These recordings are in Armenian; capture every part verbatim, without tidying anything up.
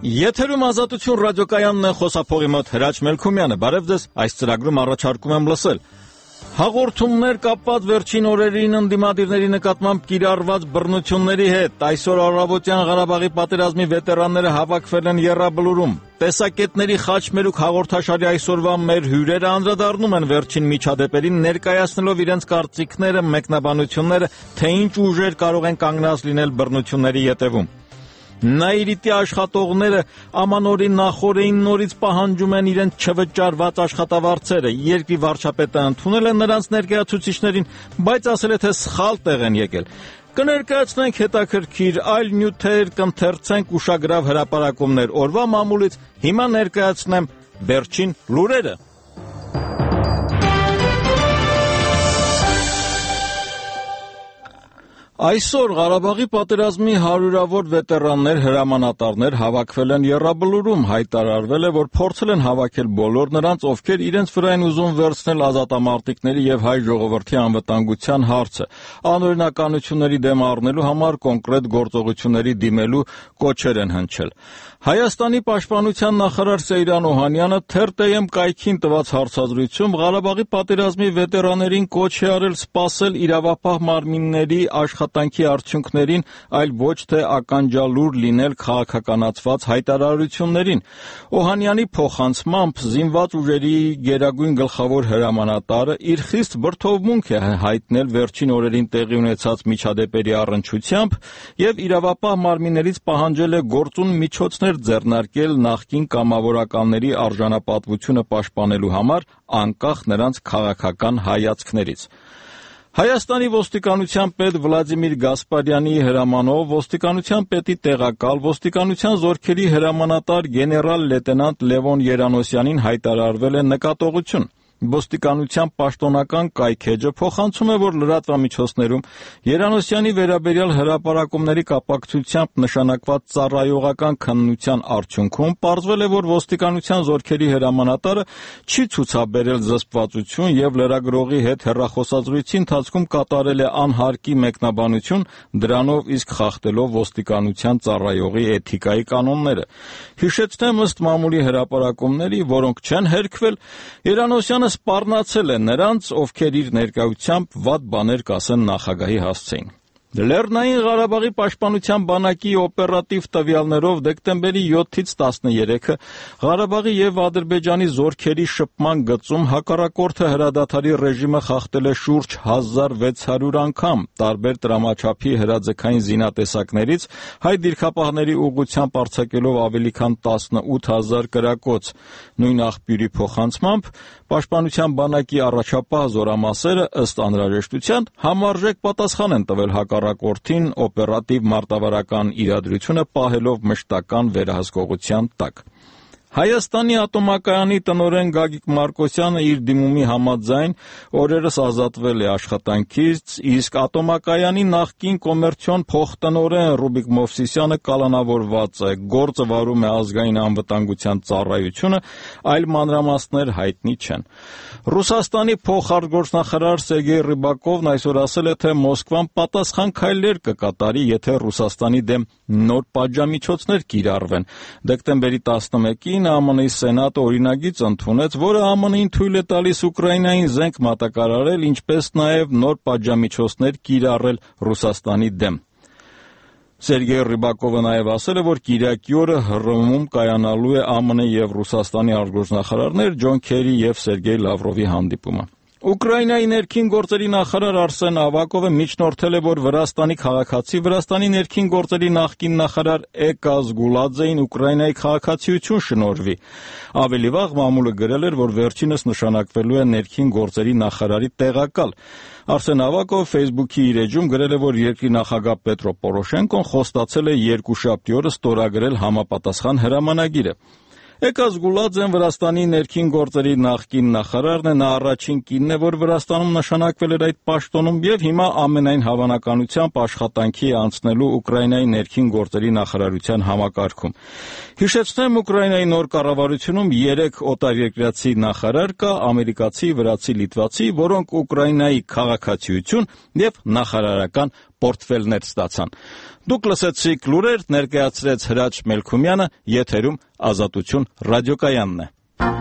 Եթերում Ազատություն ռադիոկայանն է, խոսափողի մոտ Հրաչ Մելքումյանը։ Բարև ձեզ, այս ծրագրում առաջարկում եմ լսել հաղորդումներ կապված վերջին օրերին ընդդիմադիրների նկատմամբ կիրառված բռնությունների հետ։ Այսօր առավոտյան Ղարաբաղի պատերազմի վետերանները հավաքվել են Եռաբլուրում։ Տեսակետների խաչմերուկ հաղորդաշարի այսօրվա մեր հյուրերը անդրադառնում են վերջին միջադեպերին, ներկայացնելով իրենց կարծիքները, մեկնաբանությունները, թե ինչ ուժեր կարող են կանգնած լինել բռնությունների ետևում։ Նաիրիտի աշխատողները ամանորի նախորդին նորից պահանջում են իրենց չվճարված աշխատավարձերը։ Երկրի վարչապետը ընդունել է նրանց ներկայացուցիչներին, բայց ասել է, թե սխալ տեղ են եկել։ Կներկայացնենք հետաքրքիր այլ նյութեր, կընթերցենք ուշագրավ հրապարակումներ օրվա մամուլից։ Հիմա ներկայացնեմ վերջին լուրերը։ Այսօր Ղարաբաղի պատերազմի հարյուրավոր վետերաններ, հրամանատարներ հավաքվել են Եռաբլուրում։ Հայտարարվել է, որ փորձել են հավաքել բոլոր նրանց, ովքեր իրենց վրա են ուզում վերցնել ազատամարտիկների եւ հայ ժողովրդի անվտանգության հարցը, անօրինականությունների դեմ առնելու համար կոնկրետ գործողությունների դիմելու կոչեր են հնչել։ Հայաստանի պաշտպանության նախարար Սեյրան Օհանյանը թերթ.am կայքին տված հարցազրույցում Ղարաբաղի պատերազմի վետերաներին կոչ է արել սպասել իրավապահ մարմինների աշխատանքի արդյունքներին, այլ ոչ թե ականջալուր լինել քաղաքականացված հայտարարություններին։ Օհանյանի փոխանցմամբ զինված ուժերի գերագույն գլխավոր հրամանատարը իր խիստ բրդովմունք է հայտնել վերջին օրերին տեղի ունեցած միջադեպերի առնչությամբ եւ իրավապահ մարմիններից պահանջել է գործուն միջոցներ ձեռնարկել նախկին կամավորականների արժանապատվությունը պաշտպանելու համար, անկախ նրանց քաղաքական հայացքներից։ Հայաստանի ոստիկանության պետ Վլադիմիր Գասպարյանի հրամանով ոստիկանության պետի տեղակալ ոստիկանության զորքերի հրամանատար գեներալ լեյտենանտ Լևոն Երանոսյանին հայտարարվել է նկատողություն։ Ոստիկանության պաշտոնական կայքէջը փոխանցում է, որ լրատվամիջոցներում Երանոսյանի վերաբերյալ հրապարակումների կապակցությամբ նշանակված ծառայողական քննության արդյունքում պարզվել է, որ ոստիկանության զորքերի հրամանատարը չի ցուցաբերել զսպվածություն եւ լրագրողի հետ հեռախոսազրույցի ընթացքում կատարել է անհարկի մեկնաբանություն, դրանով իսկ խախտելով ոստիկանության ծառայողի էթիկայի կանոնները։ Հիշեցնեմ, ըստ մամուլի հրապարակումների, որոնք չեն հերքվել, Երանոսյանը սպառնացել է նրանց, ովքեր իր ներկայությամբ վատ բաներ կասեն նախագահի հասցեին։ Լեռնային Ղարաբաղի պաշտպանության բանակի օպերատիվ տվյալներով դեկտեմբերի յոթից տասներեքը Ղարաբաղի եւ Ադրբեջանի զորքերի շփման գծում հակառակորդը հրադադարի ռեժիմը խախտել է շուրջ հազար վեց հարյուր անգամ, տարբեր տրամաչափի հրաձգային զինատեսակներից հայ դիրքապահների ուղղությամբ արձակելով ավելի քան տասնութ հազար կրակոց։ Նույն աղբյուրի փոխանցմամբ պաշտպանության բանակի առաջապահ զորամասերը ըստ անհրաժեշտության համարժեք պատասխան են տվել հակառակորդին օպերատիվ մարտավարական իրադրությունը պահելով մշտական վերահսկողության տակ։ Հայաստանի ատոմակայանի տնօրեն Գագիկ Մարկոսյանը իր դիմումի համաձայն օրերս ազատվել է աշխատանքից, իսկ ատոմակայանի նախկին կոմերցիոն փոխտնօրեն Ռուբիկ Մովսիսյանը կալանավորված է, գործը վարում է ազգային անվտանգության ծառայությունը, այլ մանրամասներ հայտնի չեն։ Ռուսաստանի փոխարտգործնախարար Սերգեյ Ռիբակովն այսօր ասել է, թե Մոսկվան պատասխան քայլեր կկատարի, եթե Ռուսաստանի դեմ նոր պատժամիջոցներ կիրառվեն։ Դեկտեմբերի տասնմեկին ԱՄՆ-ի Սենատը օրինագիծ ընդունեց, որը ԱՄՆ-ին թույլ է տալիս Ուկրաինային զենք մատակարարել, ինչպես նաև նոր պատժամիջոցներ կիրառել Ռուսաստանի դեմ։ Սերգեյ Ռիբակովը նաև ասել է, որ կիրակի օրը Հռոմում կայանալու է ԱՄՆ եւ Ռուսաստանի արտգործնախարարներ Ջոն Քերի եւ Սերգեյ Լավրովի հանդիպումը։ Ուկրաինայի ներքին գործերի նախարար Արսեն Ավակովը միջնորդել է, որ Վրաստանի քաղաքացի Վրաստանի ներքին գործերի նախկին նախարար Էկազ Գուլաձեին Ուկրաինայի քաղաքացիություն շնորհվի։ Ավելի վաղ մամուլը գրել էր, որ վերջինս նշանակվելու է ներքին գործերի նախարարի տեղակալ։ Արսեն Ավակովը Facebook-ի իր էջում գրել է, որ երկրի նախագահ Պետրո Պորոշենկոն խոստացել է երկուշաբթի օրը ստորագրել համապատասխան հրամանագիրը։ Էկազ Գուլաձեն Վրաստանի ներքին գործերի նախկին նախարարն է, նա առաջին կինն է, որ Վրաստանում նշանակվել էր այդ պաշտոնում եւ հիմա ամենայն հավանականությամբ աշխատանքի է անցնելու Ուկրաինայի ներքին գործերի նախարարության համակարգում։ Հիշեցնեմ, Ուկրաինայի նոր կառավարությունում երեք օտարերկրացի նախարար կա, ամերիկացի, վրացի, լիտվացի, որոնք Ուկրաինայի քաղաքացիություն եւ նախարարական պորտֆելներ ստացան։ Դուք լսեցիք լուրեր, ներկայացրեց Հրաչ Մելքումյանը, եթերում Ազատություն ռադիոկայանն է։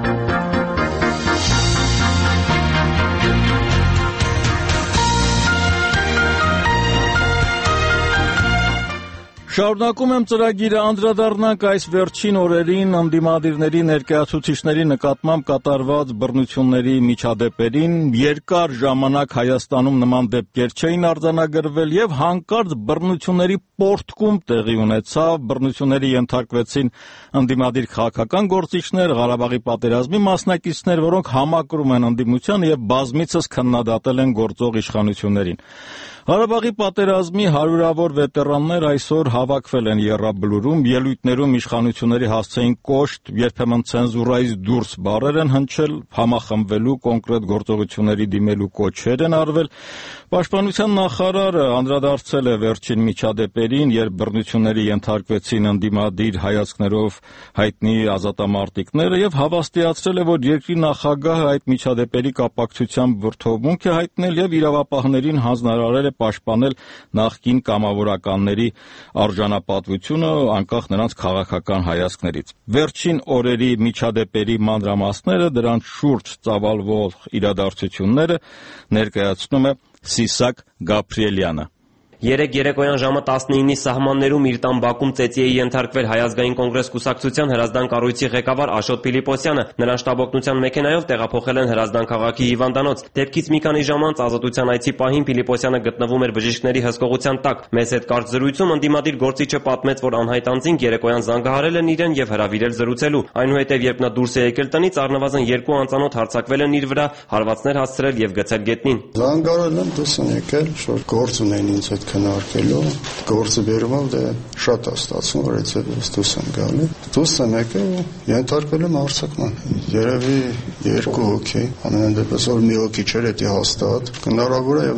Շարունակում եմ ծրագիրը, անդրադառնանք այս վերջին օրերին ընդդիմադիրների ներկայացուցիչների նկատմամբ կատարված բռնությունների միջադեպերին։ Երկար ժամանակ Հայաստանում նման դեպքեր չէին արձանագրվել եւ հանկարծ բռնությունների պոռթկում տեղի ունեցավ, բռնությունների ենթարկվեցին ընդդիմադիր քաղաքական գործիչներ, Ղարաբաղի պատերազմի մասնակիցներ, որոնք համակրում են ընդդիմությանը եւ բազմիցս քննադատել են գործող իշխանություններին։ Ղարաբաղի պատերազմի հարյուրավոր վետերաններ այսօր հավաքվել են Եռաբլուրում, ելույթներում իշխանությունների հասցեին կոշտ, երբեմն ցենզուրայից դուրս բառեր են հնչել, համախմբվելու, կոնկրետ գործողությունների դիմելու կոչեր են արվել։ Պաշտպանության նախարարը անդրադարձել է վերջին միջադեպերին, երբ բռնությունների ենթարկվեցին ընդդիմադիր հայացքներով հայտնի ազատամարտիկները եւ հավաստիացրել է, որ երկրի նախագահը այդ միջադեպերի կապակցությամբ վրդովմունք է հայտնել եւ իրավապահներին հանձնարարել է պաշտպանել նախկին կամավորականների արժանապատվությունը անկախ նրանց քաղաքական հայացքներից։ Վերջին օրերի միջադեպերի մանրամասները, դրանց շուրջ ծավալվող իրադարձությունները ներկայացնում է Սիսակ Գաբրիելյանը։ Երեկ երեկոյան ժամը տասնինի սահմաններում իր տան բակում ծեծի է ենթարկվել Հայ ազգային կոնգրես կուսակցության Հրազդան կառույցի ղեկավար Աշոտ Փիլիպոսյանը։ Նրան շտաբօգնության մեքենայով տեղափոխել են Հրազդան քաղաքի հիվանդանոց։ Դեպքից մի քանի ժամ անց Ազատության այցի պահին Փիլիպոսյանը գտնվում էր բժիշկների հսկողության տակ։ Մեզ հետ կարճ զրույցում ընդդիմադիր գործիչը պատմեց, որ անհայտ անձինք երեկոյան զանգահարել են իրեն եւ հրավիրել զրուցելու։ Այնուհետեւ երբ նա դուրս է եկել տնից, առնվազն երկու անծանոթ հարձակվել են իր վրա, հարվածներ հասցրել եւ գցել գետնին։ Զանգարել եմ, դուրս են եկել, որ գործ ունեն ինձ հետ քննարկելու, գործը բերումով դե շատ է ստացվում, որ այդպես դուրս եմ գալի։ Դուրս եմ եկել, ենթարկվել եմ հարձակման։ Երևի երկու հոգի, ամենայն դեպս որ մի հոգի չէր, դա հաստատ։ Հնարավոր է եւ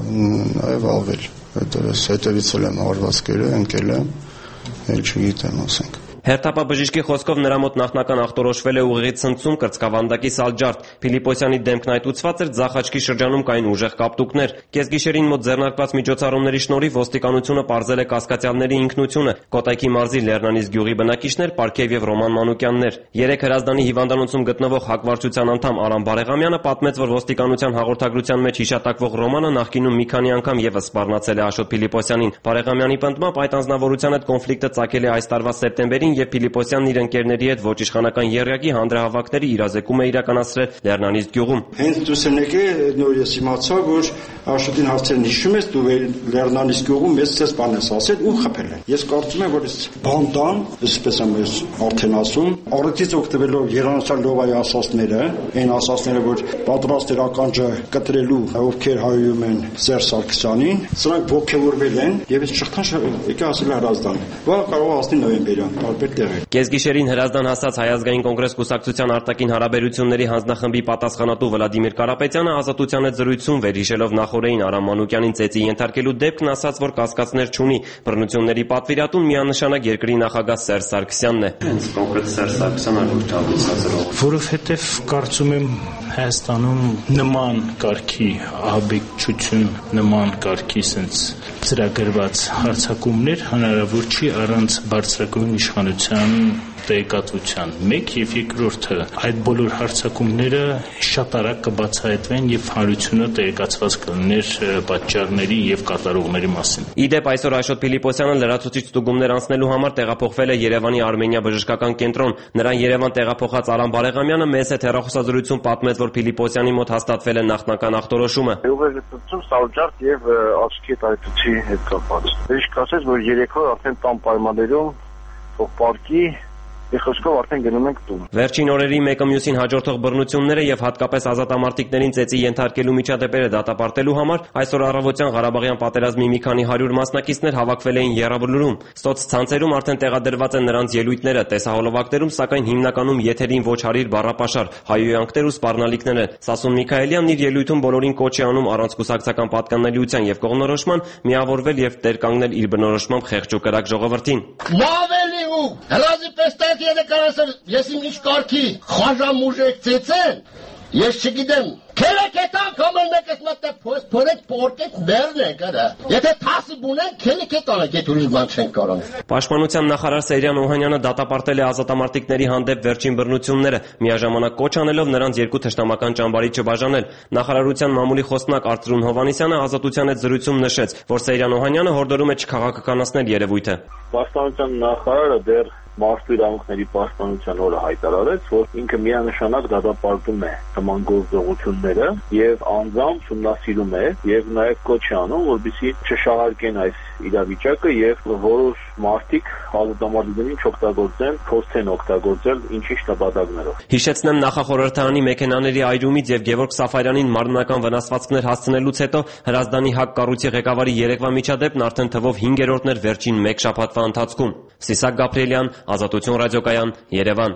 նաեւ ավել։ Հետևից եմ հարվածքերը ընկել եմ, ել չգիտեմ, ասենք։ Հերթապաբժիշկի խոսքով նրա մոտ նախնական ախտորոշվել է ուղեղի ցնցում, կրծքավանդակի սալջարդ։ Փիլիպոսյանի դեմքն այտուցված էր, ձախ աչքի շրջանում կային ուժեղ կապտուկներ։ Կեսգիշերին մոտ ձեռնարկված միջոցառումների շնորհիվ ոստիկանությունը պարզել է կասկածյալների ինքնությունը։ Կոտայքի մարզի Լեռնանից գյուղի բնակիչներ Պարքև եւ Ռոման Մանուկյաններ։ Երեք Հրազդանի հիվանդանոցում գտնվող հակվարչության անդամ Արամ Բարեղամյանը պատմեց, որ ոստիկանության հաղորդագրության մեջ հիշատակվող Ռոմանը նախկինում մի քանի անգամ եւս սպառնացել է Աշոտ Փիլիպոսյանին։ Բարեղամյանի պնդմամբ այդ անձնավորության հետ կոնֆլիկտը ծագել է այս տարվա սեպտեմբերին, եւ Փիլիպոսյանն իր ընկերների հետ ոչ իշխանական եռյակի հանրահավաքների իրազեկում է իրականացրել Լեռնանից գյուղում։ Հենց դուրս են եկել, նոր ես իմացա, որ Աշոտին հարցերն հիշում ես, դու Լեռնանից գյուղում մեծ ցես բան ես ասել ու խփել են։ Ես կարծում եմ, որ այս բանդան, այսպես եմ ես արդեն ասում, առիթից օգտվելով երանոցալ լովայի ասածները, այն ասածները, որ պատրաստ էր ականջը կտրելու, ովքեր հայում են Սերժ Սարգսյանին, սրանք ողջորվել են եւ այս շղթան եկա ասել Հրազդան։ Բա կարող ասնի նոյեմբերյան, տարբեր տեղեր։ Կեսգիշերին Հրազդան հասած Հայ ազգային կոնգրես կուսակցության արտաքին հարաբերությունների հանձնախմբի պատասխանատու Վլադիմիր Կարապետյանը Ազատության հետ զրույցում վերհիշելով նախորդին Արամ Մանուկյանին ծեծի ենթարկելու դեպքն ասաց, որ կասկածներ չունի։ Բռնությունների պատվիրատուն միանշանակ երկրի նախագահ Սերժ Սարգսյանն է։ Հենց կոնկրետ Սերժ Սարգսյանը լուրջ հավասարով։ Որովհետև կարծում եմ Հայաստանում նման կարգի ահաբեկչություն, նման կարգի sense ծրագրված հարձակումներ հնարավոր չի առանց բարձրագույն իշխանության տեղեկատվության։ Մեկ եւ երկրորդը, այդ բոլոր հարձակումները շատ արագ կբացահայտվեն եւ հանրությունը տեղեկացված կլիներ պատճառների եւ կատարողների մասին։ Իդեպ այսօր Աշոտ Փիլիպոսյանը լրացուցիչ ստուգումներ անցնելու համար տեղափոխվել է Երևանի Արմենիա բժշկական կենտրոն։ Նրան Երևան տեղափոխած Արամ Բարեղամյանը մեզ հետ հեռախոսազրույցում պատմեց, որ Փիլիպոսյանի մոտ հաստատվել է նախնական ախտորոշումը։ Ուղեղի ցնցում, սալջարդ եւ աչքի այտուցի հետ կապված։ Բժիշկ ասաց, որ երեք օր արդեն տան պայմաններում թող պարկի Իխոսկով արդեն գնում ենք տուն։ Վերջին օրերի մեկը մյուսին հաջորդող բռնությունները եւ հատկապես ազատամարտիկներին ծեծի ենթարկելու միջադեպերը դատապարտելու համար այսօր առավոտյան Ղարաբաղյան պատերազմի մի քանի հարյուր մասնակիցներ հավաքվել էին Եռաբլուրում։ Սոցցանցերում արդեն տեղադրված են նրանց ելույթները, տեսահոլովակներում սակայն հիմնականում եթերին ոչ հարիր բառապաշար, հայհոյանքներ ու սպառնալիքներ են։ Սասուն Միքայելյանն իր ելույթում բոլորին կոչ է անում առանց կուսակցական պատկանելիության եւ կողմնորոշման միավորվել եւ տեր կանգնել իր բնորոշմամբ խեղճ ու կրակ ժողովրդին։ Մավելի ու հրազի պեստակ Ես իմ ինչ կարքի խաժամուժեք ծեցեն, Ես չգիտեմ, քելեկետան կամել մեկս մտը փորեք պորտեք ներն է կրա։ Եթե թասի բունեն քելեկետան է գետ ուրիշ բան չեն կարող։ Պաշտպանության նախարար Սեյրան Օհանյանը դատապարտել է ազատամարտիկների հանդեպ վերջին բռնությունները, միաժամանակ կոչ անելով նրանց երկու թշնամական ճամբարի չբաժանել։ Նախարարության մամուլի խոսնակ Արծրուն Հովհաննիսյանը Ազատության հետ զրույցում նշեց, որ Սեյրան Օհանյանը հորդորում է չքաղաքականացնել երևույթը։ Պաշտպանության նախարարը դեռ Մարդու իրավունքների պաշտպանության օրը հայտարարեց, որ ինքը միանշանակ դատապարտում է նման գործողությունները եւ անձամբ ուսումնասիրում է եւ նաեւ կոչ է անում, որպեսզի չշահարկեն այս իրավիճակը եւ որոշ մարդիկ ազատամարտիկներին չօգտագործեն, փորձեն օգտագործել ինչ-ինչ նպատակներով։ Հիշեցնեմ, նախախորհրդարանի մեքենաների այրումից եւ Գևորգ Սաֆարյանին մարմնական վնասվածքներ հասցնելուց հետո Հրազդանի ՀԱԿ կառույցի ղեկավարի երեկվա միջադեպն արդեն թվով հինգերորդն էր վերջին մեկ շաբաթվա ընթացքում։ Սիսակ Գաբրիելյան, Ազատություն ռադիոկայան, Երևան։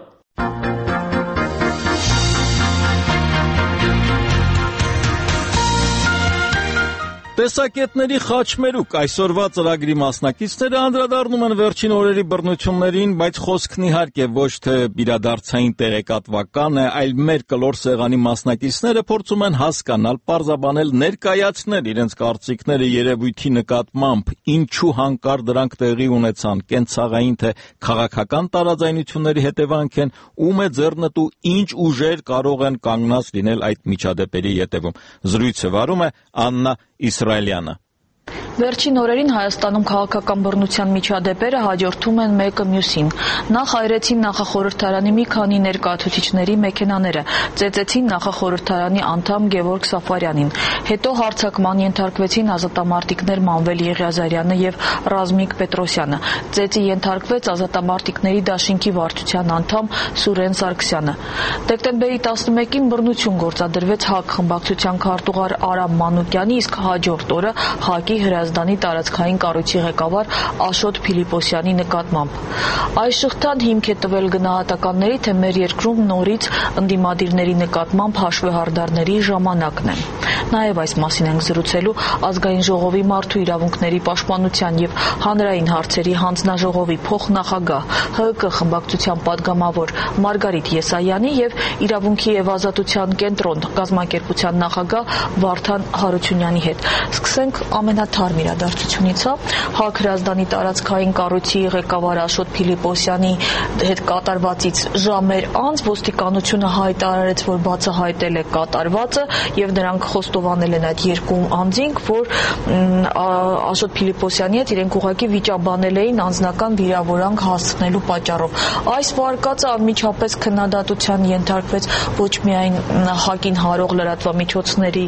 Տեսակետների խաչմերուկ այսօրվա ծրագրի մասնակիցները անդրադառնում են վերջին օրերի բռնություններին, բայց խոսքն իհարկե ոչ թե իրադարձային տեղեկատվական է, այլ մեր կլոր սեղանի մասնակիցները փորձում են հասկանալ, պարզաբանել, ներկայացնել իրենց կարծիքները երևույթի նկատմամբ, ինչու հանկարծ դրանք տեղի ունեցան, կենցաղային թե քաղաքական տարաձայնությունների հետևանք են, ում է ձեռնտու, ինչ ուժեր կարող են կանգնած լինել այդ միջադեպերի ետևում։ Զրույցը վարում է Աննա Իսրայելյանը։ Վերջին օրերին Հայաստանում քաղաքական բռնության միջադեպերը հաջորդում են մեկը մյուսին։ Նախ այրեցին նախախորհրդարանի մի քանի ներկայացուցիչների մեքենաները, ծեծեցին նախախորհրդարանի անդամ Գևորգ Սաֆարյանին, հետո հարձակման ենթարկվեցին ազատամարտիկներ Մանվել Եղիազարյանը եւ Ռազմիկ Պետրոսյանը, ծեծի ենթարկվեց ազատամարտիկների դաշինքի վարչության անդամ Սուրեն Սարգսյանը։ Դեկտեմբերի տասնմեկին բռնություն գործադրվեց ՀԱԿ խմբակցության քարտուղար Արամ Մանուկյանի, իսկ հաջորդ օրը ՀԱԿ-ի Հրազդանի տարածքային կառույցի ղեկավար Աշոտ Փիլիպոսյանի նկատմամբ։ Այս շղթան հիմք է տվել գնահատականների, թե մեր երկրում նորից ընդդիմադիրների նկատմամբ հաշվեհարդարների ժամանակն է։ Նաև այս մասին ենք զրուցելու Ազգային ժողովի մարդու իրավունքների պաշտպանության եւ հանրային հարցերի հանձնաժողովի փոխնախագահ ՀՀԿ խմբակցության падգամավոր Մարգարիտ Եսայանի եւ Իրավունքի եւ ազատության կենտրոն գազམ་ակերպության նախագահ Վարդան Հարությունյանի հետ։ Սկսենք ամենաթարմ իրադարձությունից, ՀԱԿ Հրազդանի տարածքային կառույցի ղեկավար Աշոտ Փիլիպոսյանի հետ կատարվածից ժամեր անց ոստիկանությունը հայտարարեց, որ բացահայտել է կատարվածը եւ նրանք խոստովանել են այդ երկու անձինք, որ Աշոտ Փիլիպոսյանի հետ իրենք ուղղակի վիճաբանել էին անձնական վիրավորանք հասցնելու պատճառով։ Այս վարկածը անմիջապես քննադատության ենթարկվեց ոչ միայն ՀԱԿ-ին հարող լրատվամիջոցների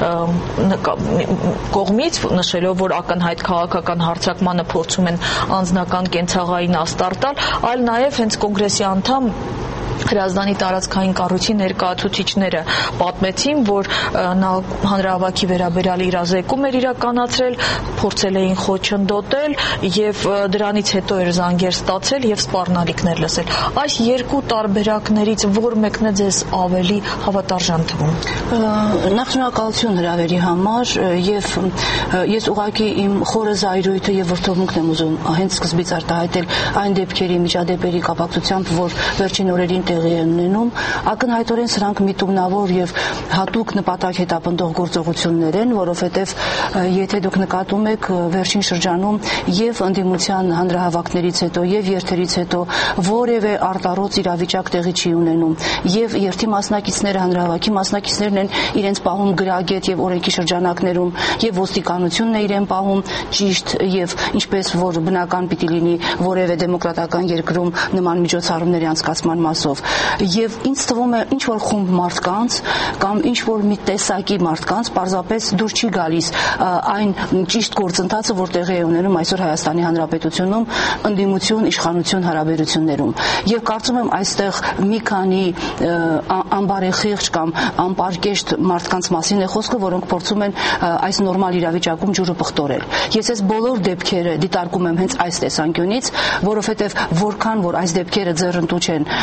կողմից, նշելով, որ ակնհայտ քաղաքական հարձակմանը փորձում են անձնական կենցաղային աստար տալ, այլ նաև հենց կոնգրեսի անդամ Հրազդանի տարածքային կառույցի ներկայացուցիչները պատմեցին, որ նա հանրահավաքի վերաբերյալ իրազեկում էր իրականացրել, փորձել էին խոչընդոտել եւ դրանից հետո էր զանգեր ստացել եւ սպառնալիքներ լսել։ Այս երկու տարբերակներից որ մեկն է ձեզ ավելի հավատարժան թվում։ Նախ շնորհակալություն հրավերի համար եւ ես ուղղակի իմ խորը զայրույթը եւ վրդովմունքն եմ ուզում հենց սկզբից արտահայտել այն դեպքերի միջադեպերի կապակցությամբ, որ վերջին օրերին տեղի են ունենում, ակնհայտորեն սրանք միտումնավոր եւ հատուկ նպատակ հետապնդող գործողություններ են, որովհետեւ եթե դուք նկատում եք վերջին շրջանում եւ ընդդիմության հանրահավաքներից հետո եւ երթերից հետո որևէ արտառոց իրավիճակ տեղի չի ունենում եւ երթի մասնակիցները, հանրահավաքի մասնակիցներն են իրենց պահում գրագետ եւ օրենքի շրջանակներում եւ ոստիկանությունն է իրեն պահում ճիշտ եւ ինչպես որ բնական պիտի լինի որևէ դեմոկրատական երկրում նման միջոցառումների անցկացման մասով եւ ինձ թվում է ինչ որ խումբ մարդկանց կամ ինչ որ մի տեսակի մարդկանց պարզապես դուր չի գալիս այն ճիշտ գործընթացը, որ տեղի է ունենում այսօր Հայաստանի Հանրապետությունում ընդդիմություն իշխանություն հարաբերություններում եւ կարծում եմ այստեղ մի քանի անբարեխիղճ կամ անպարկեշտ մարդկանց մասին է խոսքը, որոնք փորձում են այս նորմալ իրավիճակում ջուրը պղտորել։ Ես այս բոլոր դեպքերը դիտարկում եմ հենց այս տեսանկյունից, որովհետեւ որքան որ այս դեպքերը ձեռնտու չեն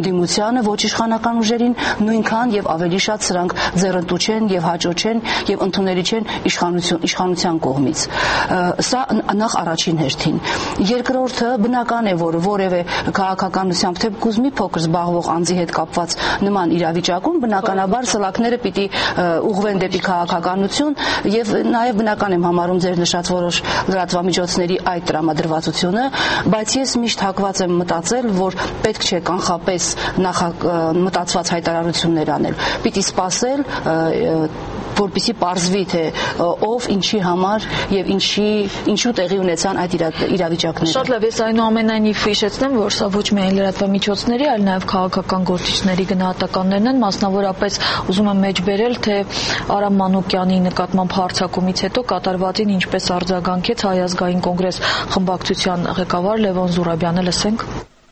ընդդիմությանը, ոչ իշխանական ուժերին, նույնքան եւ ավելի շատ սրանք ձեռնտու չեն եւ հաջող չեն եւ ընդունելի չեն իշխանություն իշխանության կողմից։ Սա նախ առաջին հերթին։ Երկրորդը բնական է, որ որևէ քաղաքականությամբ թե գուզմի փոքր զբաղվող անձի հետ կապված նման իրավիճակում բնականաբար սլաքները պիտի ուղղվեն դեպի քաղաքականություն եւ նաեւ բնական եմ համարում ձեր նշած որոշ լրատվամիջոցների այդ տրամադրվածությունը, բայց ես միշտ հակված եմ մտածել, որ պետք չէ կանխապես նախ մտածված հայտարարություններ անել։ Պիտի սպասել, որպեսզի պարզվի թե ով ինչի համար եւ ինչի ինչու տեղի ունեցան այդ իրավիճակները։ Շատ լավ, ես այնուամենայնիվ հիշեցնեմ, որ սա ոչ միայն լրատվամիջոցների, այլ նաեւ քաղաքական գործիչների գնահատականներն են, մասնավորապես ուզում եմ մեջբերել, թե Արամ Մանուկյանի նկատմամբ հարձակումից հետո կատարվածին ինչպես արձագանքեց Հայ ազգային կոնգրես խմբակցության ղեկավար Լևոն Զուրաբյանը, լսենք։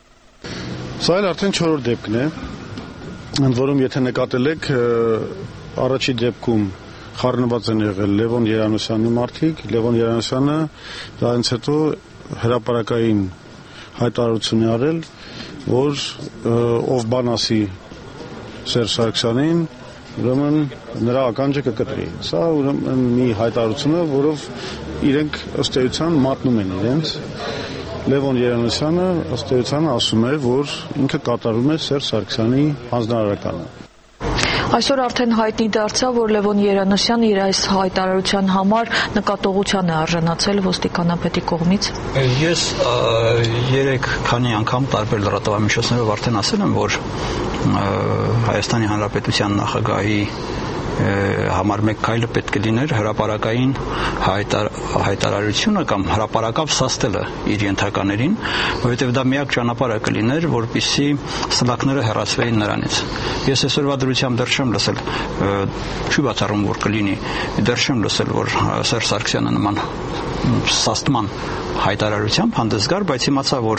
Սա էլ արդեն չորրորդ դեպքն է, ընդ որում եթե նկատել եք առաջի դեպքում խառնված են եղել Լևոն Երանոսյանի մարդիկ, Լևոն Երանոսյանը դրանից հետո հրապարակային հայտարարություն է արել, որ ով բան ասի Սերժ Սարգսյանին, ուրեմն նրա ականջը կկտրի։ Սա ուրեմն մի հայտարարություն է, որով իրենք ըստ էության մատնում են իրենց։ Լևոն Երանոսյանը ըստ էության ասում է, որ ինքը կատարում է Սերժ Սարգսյանի հանձնարարականը։ Այսօր արդեն հայտնի դարձավ, որ Լևոն Երանոսյանը իր այս հայտարարության համար նկատողության է արժանացել ոստիկանապետի կողմից։ Ես երեք քանի անգամ տարբեր լրատվամիջոցներով արդեն ասել եմ, որ Հայաստանի Հանրապետության նախագահի համար մեկ քայլը պետք է լիներ հրապարակային հայտարարությունը կամ հրապարակավ սաստելը իր ենթականերին, որովհետև դա միակ ճանապարհը կլիներ, որպեսզի սլաքները հեռացվեին նրանից։ Ես այսօրվա դրությամբ դեռ չեմ լսել, չի բացառում, որ կլինի, դեռ չեմ լսել, որ Սերժ Սարգսյանը նման սաստման հայտարարությամբ հանդես գար, բայց իմացա, որ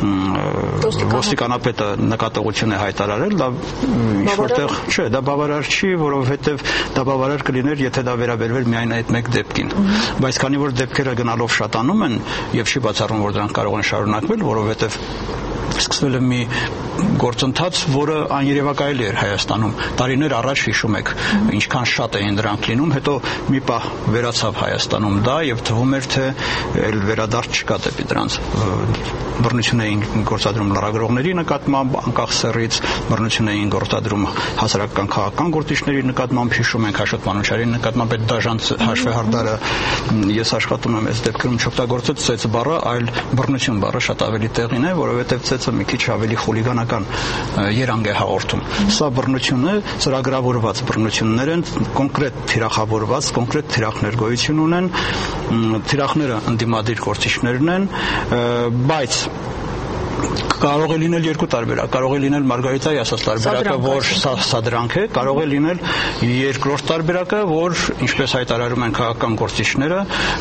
ոստիկանապետը նկատողություն է հայտարարել, դա ինչ-որտեղ, չէ, դա բավարար չի, որովհետև դա բավարար կլիներ, եթե դա վերաբերվեր միայն այդ մեկ դեպքին։ Բայց քանի որ դեպքերը գնալով շատանում են եւ չի բացառում, որ դրանք կարող են շարունակվել, որովհետև սկսվել է մի գործընթաց, որը աներևակայելի էր Հայաստանում։ Տարիներ առաջ հիշում եք, ինչքան շատ էին դրանք լինում, հետո մի պահ վերացավ Հայաստանում դա եւ թվում էր, թե այլ վերադարձ չկա դեպի դրանց։ Բռնություն էին գործադրում լրագրողների նկատմամբ, անկախ սեռից, բռնություն էին գործադրում հասարակական քաղաքական գործիչների նկատմամբ, հիշում ենք Աշոտ Մանուչարյանի նկատմամբ այդ դաժան հաշվեհարդարը։ Ես աշխատում եմ այս դեպքերում չօգտագործել ծեծ բառը, այլ բռնություն բառը շատ ավելի տեղին է, որովհետեւ ծեծը մի քիչ ավելի խուլիգանական երանգ է հաղորդում։ Սա բռնություն է, ծրագրավորված բռնություններ են, կոնկրետ թիրախավորված, կոնկրետ թիրախներ գոյություն ունեն, թիրախները ընդդիմադիր գործիչներն են, բայց կարող է լինել երկու տարբերակ, կարող է լինել Մարգարիտայի ասած տարբերակը, որ սա դրանք է, կարող է լինել երկրորդ տարբերակը, որ ինչպես հայտարարում են քաղաքական գործիչները,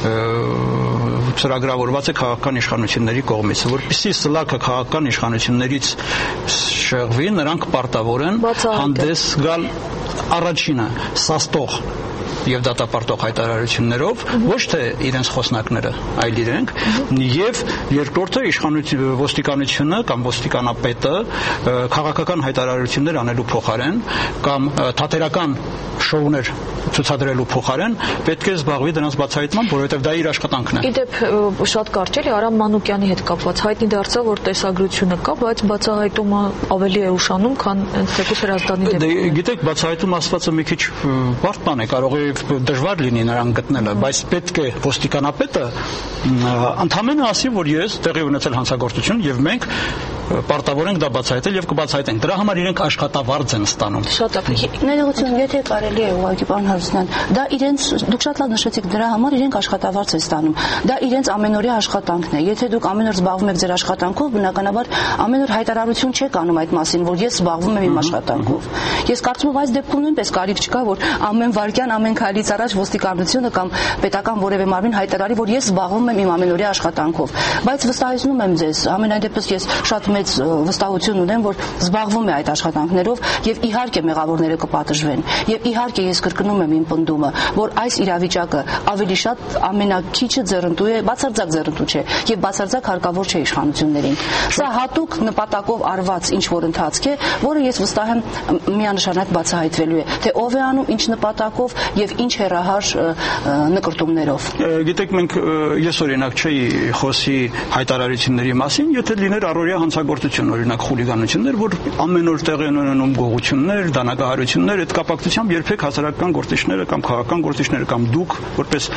ծրագրավորված է քաղաքական իշխանությունների կողմից, որպեսզի սլաքը քաղաքական իշխանություններից շեղվի, նրանք պարտավոր են հանդես գալ առաջինը սաստող եւ դատապարտող հայտարարություններով, ոչ թե իրենց խոսնակները, այլ իրենք, եւ երկրորդը իշխանություն ոստիկանությունը կամ ոստիկանապետը քաղաքական հայտարարություններ անելու փոխարեն կամ թատերական շոուներ ցուցադրելու փոխարեն պետք է զբաղվի դրանց բացահայտմամբ, որովհետև դա իր աշխատանքն է։ Իդեպ շատ կարճ էլի Արամ Մանուկյանի հետ կապված հայտնի դարձավ, որ տեսագրությունը կա, բայց բացահայտումը ավելի է ուշանում, քան Թեկուս Հրազդանի դեպքում։ Գիտեք, բացահայտում ասվածը մի քիչ բարդ բան է, կարող է դժվար լինի նրան գտնելը, բայց պետք է ոստիկանապետը ընդհանրապես ասի, որ ես տեղի ունեցել հանցագործություն եւ մենք պարտավոր ենք դա բացահայտել եւ կբացահայտենք։ Դրա համար իրենք աշխատավարձ են ստանում։ Շատ լավ։ Ներողություն, եթե կարելի է ուղղակի պարոն Հարությունյան, դա իրենց դուք շատ լավ նշեցիք, դրա համար իրենք աշխատավարձ են ստանում։ Դա իրենց ամենօրյա աշխատանքն է։ Եթե դուք ամեն օր զբաղվում եք ձեր աշխատանքով, բնականաբար ամեն օր հայտարարություն չեք անում այդ մասին, որ ես զբաղվում եմ իմ աշխատանքով։ Ես կարծում եմ այս դեպքում նույնպես կարիք չկա, որ ամեն վայրկյան, ամեն քայլից առաջ ոստիկանությունը կամ պետական որևէ մարմին հայտարարի, որ ես զբաղվում եմ իմ ամենօրյա աշխատանքով, բայց վստահեցնում եմ ձեզ, ամենայն դեպս ես շատ մեծ վստահություն ունեմ, որ զբաղվում է այդ աշխատանքներով եւ իհարկե մեղավորները կպատժվեն։ Եվ իհարկե ես կրկնում եմ իմ պնդումը, որ այս իրավիճակը ավելի շատ ամենակիչը ձեռնտու է, բացարձակ ձեռնտու չէ եւ բացարձակ հարկավոր չէ իշխանություններին։ Սա հատուկ նպատակով արված ինչ որ ընթացք է, որը ես վստահ եմ միանշանակ բացահայտվելու է, թե ով է անում, ինչ նպատակով եւ ինչ հերահար նկրտումներով։ Գիտեք, մենք ես օրինակ չէի խոսի հայտարարությունների մասին, եթե լիներ առօրյա հանցագործություն, օրինակ խուլիգանություններ, որ ամեն օր տեղի են ունենում գողություններ, դանակահարություններ, այդ կապակցությամբ երբեք հասարակական գործիչները կամ քաղաքական գործիչները կամ դուք որպես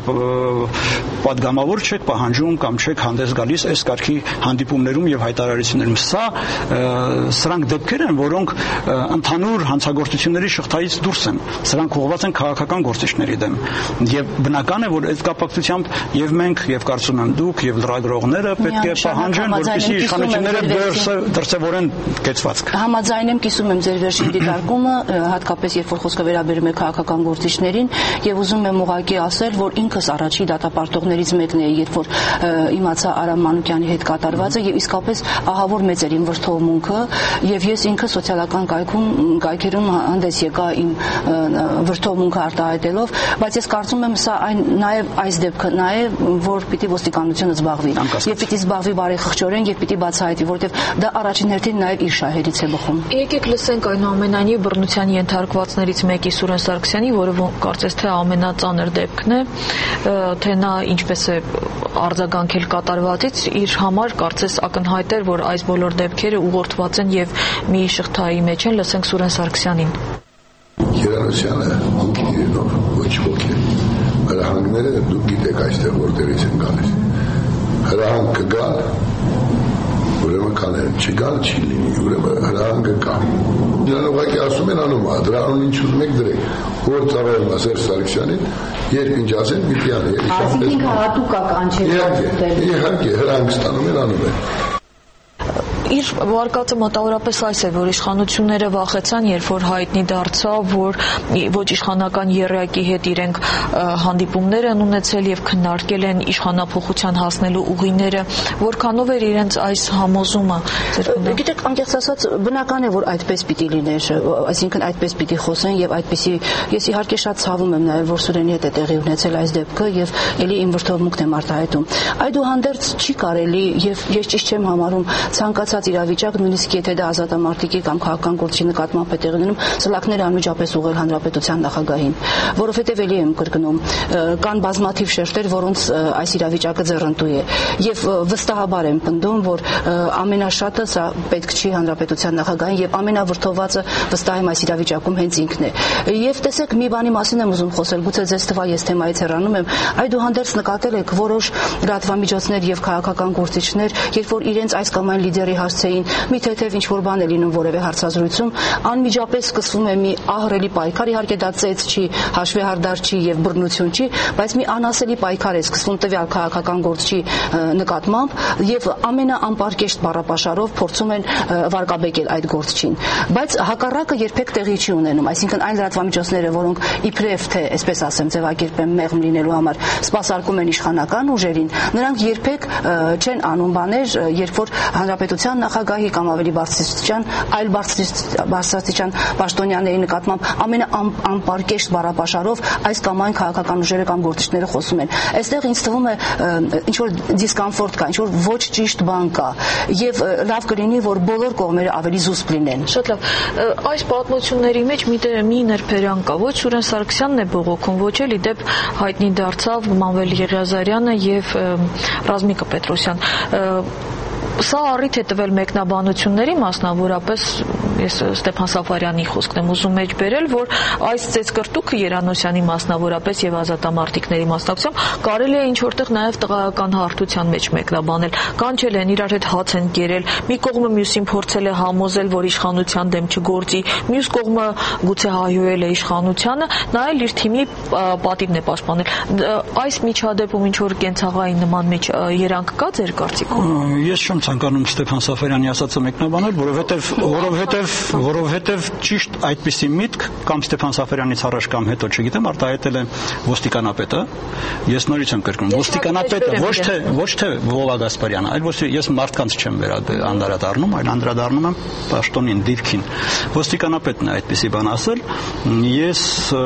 պատգամավոր չեք պահանջում կամ չեք հանդես գալիս այս կարգի հանդիպումներում եւ հայտարարություններում։ Սա սրանք դեպքեր են, որոնք ընդհանուր հանցագործությունների շղթայից դուրս են։ Սրանք ուղղված են քաղաքական գործիչների դեմ։ Եվ բնական է, որ այդ կապակցությամբ եւ մենք եւ կարծում եմ դուք եւ լրագրողները պետք է պահանջեն, որպեսզի իշխանությունները դրսևորեն կեցվածք։ Համաձայն եմ, կիսում եմ ձեր վերջին դիտարկումը, հատկապես երբ որ խոսքը վերաբերում է քաղաքական գործիչներին, եւ ուզում եմ ուղղակի ասել, որ ինքս առաջի դատապարտողներից մեկն էի, երբ որ իմացա Արամ Մանուկյանի հետ կատարվածը եւ իսկապես ահավոր մեծ էր իմ վրդովմունքը եւ ես ինքը սոցիալական կայքում կայքերում հանդես եկա իմ վրդովմունքը արտահայտելով, բայց ես կարծում եմ սա այն նաեւ այս դեպքը նա է, որ պիտի ոստիկանությունը զբաղվի եւ պիտի զբաղվի բարեխղճորեն եւ պիտի բացահայտի, որովհետեւ դա առաջին հերթին նաեւ իր շահերից է բխում։ Եկեք լսենք այնուամենայնիվ բռնության ենթարկվածներից մեկի Սուրեն Սարգսյանի, որը կարծես թե ամենածանր դեպքն է, թե նա ինչպես է արձագանքել կատարվածից, իր համար կարծես ակնհայտ էր, որ այս բոլոր դեպքերը ուղղորդված են եւ մի շղթայի մեջ են, լսենք Սուրեն Սարգսյանին։ Երանոսյանը ինքնիրով ոչ ոք է։ Հրահանգները դուք գիտեք այստեղ որտեղից են գալիս։ Հրահանգ կգա, ուրեմն կանեն, չգան չի լինի, ուրեմն հրահանգը կա։ Նրան ուղղակի ասում են անում, դրա անուն ինչ ուզում եք դրեք, որ ծառայում է Սերժ Սարգսյանին, երբ ինչ ասեն, պիտի անի։ Այսինքն հատուկ կա կանչել։ Իհարկե, հրահանգ ստանում են, անում են։ Իր վարկածը մոտավորապես այս է, որ իշխանությունները վախեցան, երբ որ հայտնի դարձավ, որ ոչ իշխանական եռյակի հետ իրենք հանդիպումներ են ունեցել եւ քննարկել են իշխանափոխության հասնելու ուղիները, որքանով էր իրենց այս համոզումը։ Գիտեք, անկեղծ ասած, բնական է, որ այդպես պիտի լիներ, այսինքն այդպես պիտի խոսեն եւ այդպեսի ես իհարկե շատ ցավում եմ նաեւ, որ Սուրենի հետ է տեղի ունեցել այս դեպքը եւ ելի իմ վրդովմունքն եմ արտահայտում։ Այդուհանդերձ չի կարելի եւ ես ճիշտ չեմ համարում ցանկացած իրավիճակ, նույնիսկ եթե դա ազատամարտիկի կամ քաղաքական գործի նկատմամբ է տեղի ունենում, սլաքները անմիջապես ուղղել հանրապետության նախագահին, որովհետև ելի եմ կրկնում, կան բազմաթիվ շերտեր, որոնց այս իրավիճակը ձեռնտու է, եւ վստահաբար եմ պնդում, որ ամենաշատը սա պետք չի հանրապետության նախագահին եւ ամենավրդովածը վստահ եմ այս իրավիճակում հենց ինքն է։ Եվ տեսեք, մի բանի մասին եմ ուզում խոսել, գուցե ձեզ թվա ես թեմայից հեռանում եմ, այդուհանդերձ նկատել եք որոշ լրատվամիջոցներ եւ քաղաքական գործիչներ, երբ որ իրենց այս կամ այն լիդերի հասցեին, մի թեթև ինչ որ բան է լինում որևէ հարցազրույցում, անմիջապես սկսվում է մի ահռելի պայքար, իհարկե դա ծեծ չի, հաշվեհարդար չի եւ բռնություն չի, բայց մի անասելի պայքար է սկսվում տվյալ քաղաքական գործչի նկատմամբ եւ ամենաանպարկեշտ բառապաշարով փորձում են վարկաբեկել այդ գործչին։ Բայց հակառակը երբեք տեղի չի ունենում, այսինքն այն լրատվամիջոցները, որոնք իբրև թե, այսպես ասեմ, ձևակերպեմ մեղմ լինելու համար սպասարկում են իշխանական ուժերին, նրանք երբեք չեն անում բաներ, երբ որ հանրապետության նախագահի կամ ավելի բարձրաստիճան այլ բարձրաստիճան պաշտոնյաների նկատմամբ ամենաանպարկեշտ բառապաշարով այս կամ այն քաղաքական ուժերը կամ գործիչները խոսում են։ Այստեղ ինձ թվում է ինչ որ դիսկոմֆորտ կա, ինչ որ ոչ ճիշտ բան կա եւ լավ կլինի, որ բոլոր կողմերը ավելի զուսպ լինեն։ Շատ լավ։ Այս պատմությունների մեջ մի մի ներբերան կա, ոչ Սուրեն Սարգսյանն է բողոքում, ոչ էլ իդեպ հայտնի դարձավ Մանվել Եղիազարյանը եւ Ռազմիկը Պետրոսյան։ Սա առիթ է տվել մեկնաբանությունների, մասնավորապես ես Ստեփան Սաֆարյանի խոսքն եմ ուզում մեջ բերել, որ այս ծեծկրտուկը Երանոսյանի մասնավորապես եւ ազատամարտիկների մասնակցությամբ կարելի է ինչ որտեղ նաեւ տղայական հարթության մեջ մեկնաբանել, կանչել են իրար հետ հաց են կերել, մի կողմը մյուսին փորձել է համոզել, որ իշխանության դեմ չգործի, մյուս կողմը գուցե հայհոյել է իշխանությանը, նա էլ իր թիմի պատիվն է պաշտպանել։ Այս միջադեպում ինչ որ կենցաղային նման մեջ երանգ կա ձեր կարծիքով։ Ես չեմ ցանկանում Ստեփան Սաֆարյանի ասածը մեկնաբանել, որովհետև որովհետև որովհետև ճիշտ այդպիսի միտք կամ Ստեփան Սաֆարյանից առաջ կամ հետո, չգիտեմ, արտահայտել է ոստիկանապետը։ Ես նորից եմ կրկնում, ոստիկանապետը ոչ թե ոչ թե Վովա Գասպարյանը, այլ ոչ ես մարդկանց չեմ անդրադառնում, այլ անդրադառնում եմ պաշտոնին, դիրքին։ Ոստիկանապետն է այդպիսի բան ասել, ես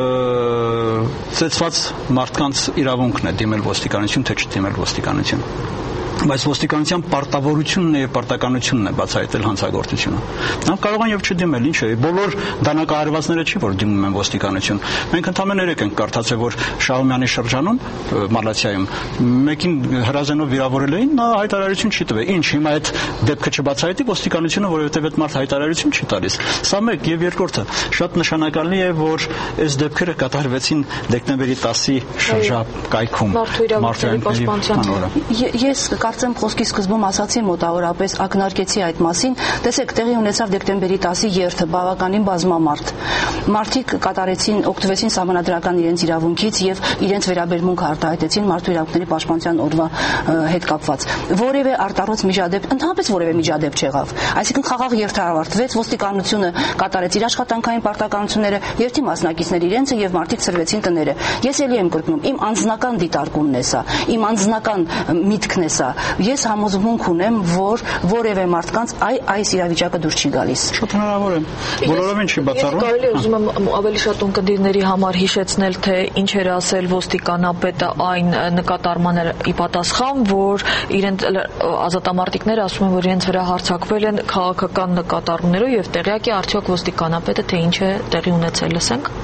ծեծված մարդկանց իրավունքն է դիմել ոստիկանություն, թե չդիմել ոստիկանություն։ Բայց ոստիկանության պարտավորությունն է եւ պարտականությունն է բացահայտել հանցագործությունը։ Նա կարող են եւ չդիմել, ինչ է, բոլոր դանակահարվածները չի որ դիմում են ոստիկանություն։ Մենք ընդամենը երեք ենք կարդացել, որ Շահումյանի շրջանում Մալացիայում մեկին հրազենով վիրավորել էին, նա հայտարարություն չի տվել։ Ինչ, հիմա այդ դեպքը չբացահայտի ոստիկանությունը, որովհետեւ այդ մարդ հայտարարություն չի տալիս։ Սա մեկ եւ երկրորդը, շատ նշանակալի է, որ այս դեպքերը կատարվեցին դեկտեմբերի տասի շրջակայքում։ Մարդու պաշտպանության օրը։ Ես կարծեմ խոսքի սկզբում ասացի մոտավորապես ակնարկեցի այդ մասին, տեսեք, տեղի ունեցավ դեկտեմբերի տասի երթը, բավականին բազմամարդ։ Մարդիկ կատարեցին, օգտվեցին սահմանադրական իրենց իրավունքից եւ իրենց վերաբերմունքը արտահայտեցին մարդու իրավունքների պաշտպանության օրվա հետ կապված։ Որևէ արտառոց միջադեպ, ընդհանրապես որևէ միջադեպ չեղավ։ Այսինքն խաղաղ երթը ավարտվեց, ոստիկանությունը կատարեց իր աշխատանքային պարտականությունները, երթի մասնակիցներ իրենցը եւ մարդիկ ծրվեցին տները։ Ես ելի եմ կրկնում, իմ անձնական դիտարկումն է սա, իմ անձնական միտքն է սա։ Ես համոզմունք ունեմ, որ որևէ մարդկանց այ այս իրավիճակը դուր չի գալիս։ Շատ հնարավոր է։ Բոլորովին չի բացառվում։ Կարելի է ուզում եմ ավելի շատ ունկնդիրների համար հիշեցնել, թե ինչ էր ասել ոստիկանապետը այն նկատառմանները ի պատասխան, որ իրենց ազատամարտիկները ասում են, որ իրենց վրա հարձակվել են քաղաքական նկատառումներով եւ տեղյակ է արդյոք ոստիկանապետը թե ինչ է տեղի ունեցել, լսենք։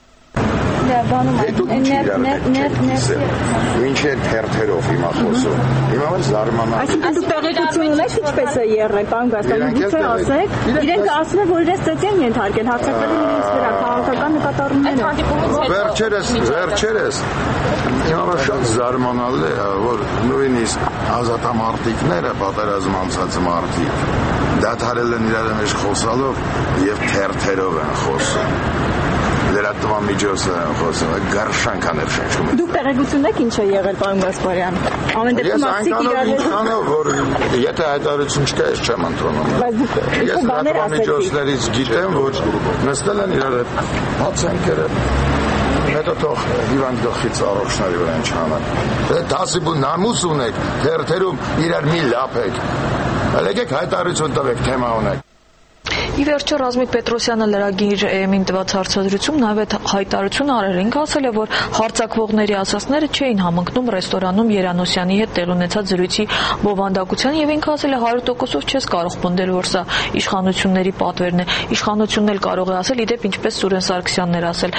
Ինչ է թերթերով հիմա խոսում։ Հիմա որ զարմանալի։ Այսինքն դուք տեղեկություն ունեք ինչպես է եղել, պարոն Գասպարյան, գուցե ասեք, իրենք ասում են, որ իրենց ծեծի են ենթարկել, հարձակվել են իրենց վրա քաղաքական նկատառումները։ Վերջերս, վերջերս հիմա որ շատ զարմանալի է, որ նույնիսկ ազատամարտիկները, պատերազմ անցած մարդիկ, դադարել են իրար մեջ խոսալով եւ թերթերով են խոսում։ Լրատվական միջոցներ են խոսում, գարշանքաներ շնչում են։ Դուք տեղեկություն եք ինչ է եղել, պարոն Գասպարյան։ Ամեն դեպքում ասիկ իրար իշխանով, որ եթե հայտարարություն չկա, ես չեմ ընդունում։ Ես լրատվական միջոցներից գիտեմ, որ նստել են իրար հետ հացենքերը, հետո թող հիվանդ գլխից առողջների վրա ինչ անեն։ Դե դասիբու նամուս ունեք, թերթերում իրար մի լափեք։ Եկեք հայտարարություն տվեք, թեմա ունեք։ Ի վերջո Ռազմիկ Պետրոսյանը լրագիր էմին տված հարցազրույցում նաև այդ հայտարարությունը արել, ինքը ասել է, որ հարձակվողների ասածները չէին համընկնում ռեստորանում Երանոսյանի հետ տեղի ունեցած զրույցի բովանդակության եւ ինքը ասել է հարյուր տոկոսով չես կարող պնդել, որ սա իշխանությունների պատվերն է, իշխանությունն էլ կարող է ասել, իդեպ ինչպես Սուրեն Սարգսյանն էր ասել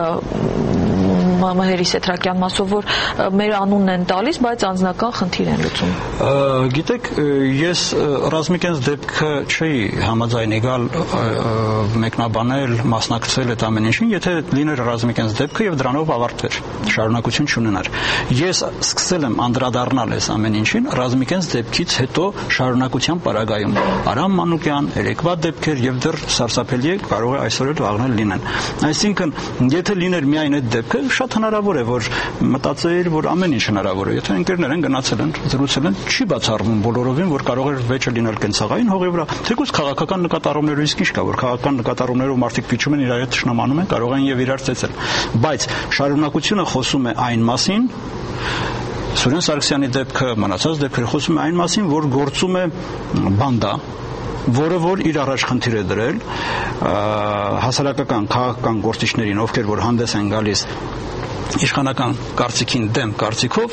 Մհերի Սեթրակյան մասով, որ մեր անունն են տալիս, բայց անձնական խնդիր են լուծում։ Գիտեք, ես Ռազմիկյանց դեպքը չէի համաձայն եկալ մեկնաբանել, մասնակցել այդ ամեն ինչին, եթե լիներ Ռազմիկյանց դեպքը եւ դրանով ավարտվեր, շարունակություն չունենար։ Ես սկսել եմ անդրադառնալ այս ամեն ինչին Ռազմիկյանց դեպքից հետո շարունակության պարագայում։ Արամ Մանուկյան, երեկվա դեպքեր եւ դեռ սարսափելի է, կարող է այսօր էլ վաղն էլ լինեն։ Այսինքն, եթե լիներ միայն այդ դեպքը, շատ հնարավոր է, որ մտածեիր, որ ամեն ինչ հնարավոր է։ Եթե ընկերներ են գնացել են, զրուցել են, չի բացառվում բոլորովին, որ կարող է վեճը լինել կենցաղային հողի վրա։ Թեկուզ քաղաքական նկատառումներով իսկ ինչ կա, որ քաղաքական նկատառումներով մարդիկ փիչում են, իրար հետ ճշնամանում են, կարող են եւ իրար ծեծել։ Բայց շարունակությունը խոսում է այն մասին, Սուրեն Սարգսյանի դեպքը, մնացած դեպքերը խոսում է այն մասին, որ գործում է բանդա, որը որ իր առաջ խնդիր է դրել հասարակական քաղաքական գործիչներին, ովքեր որ հանդես են գալիս իշխանական կարծիքին դեմ կարծիքով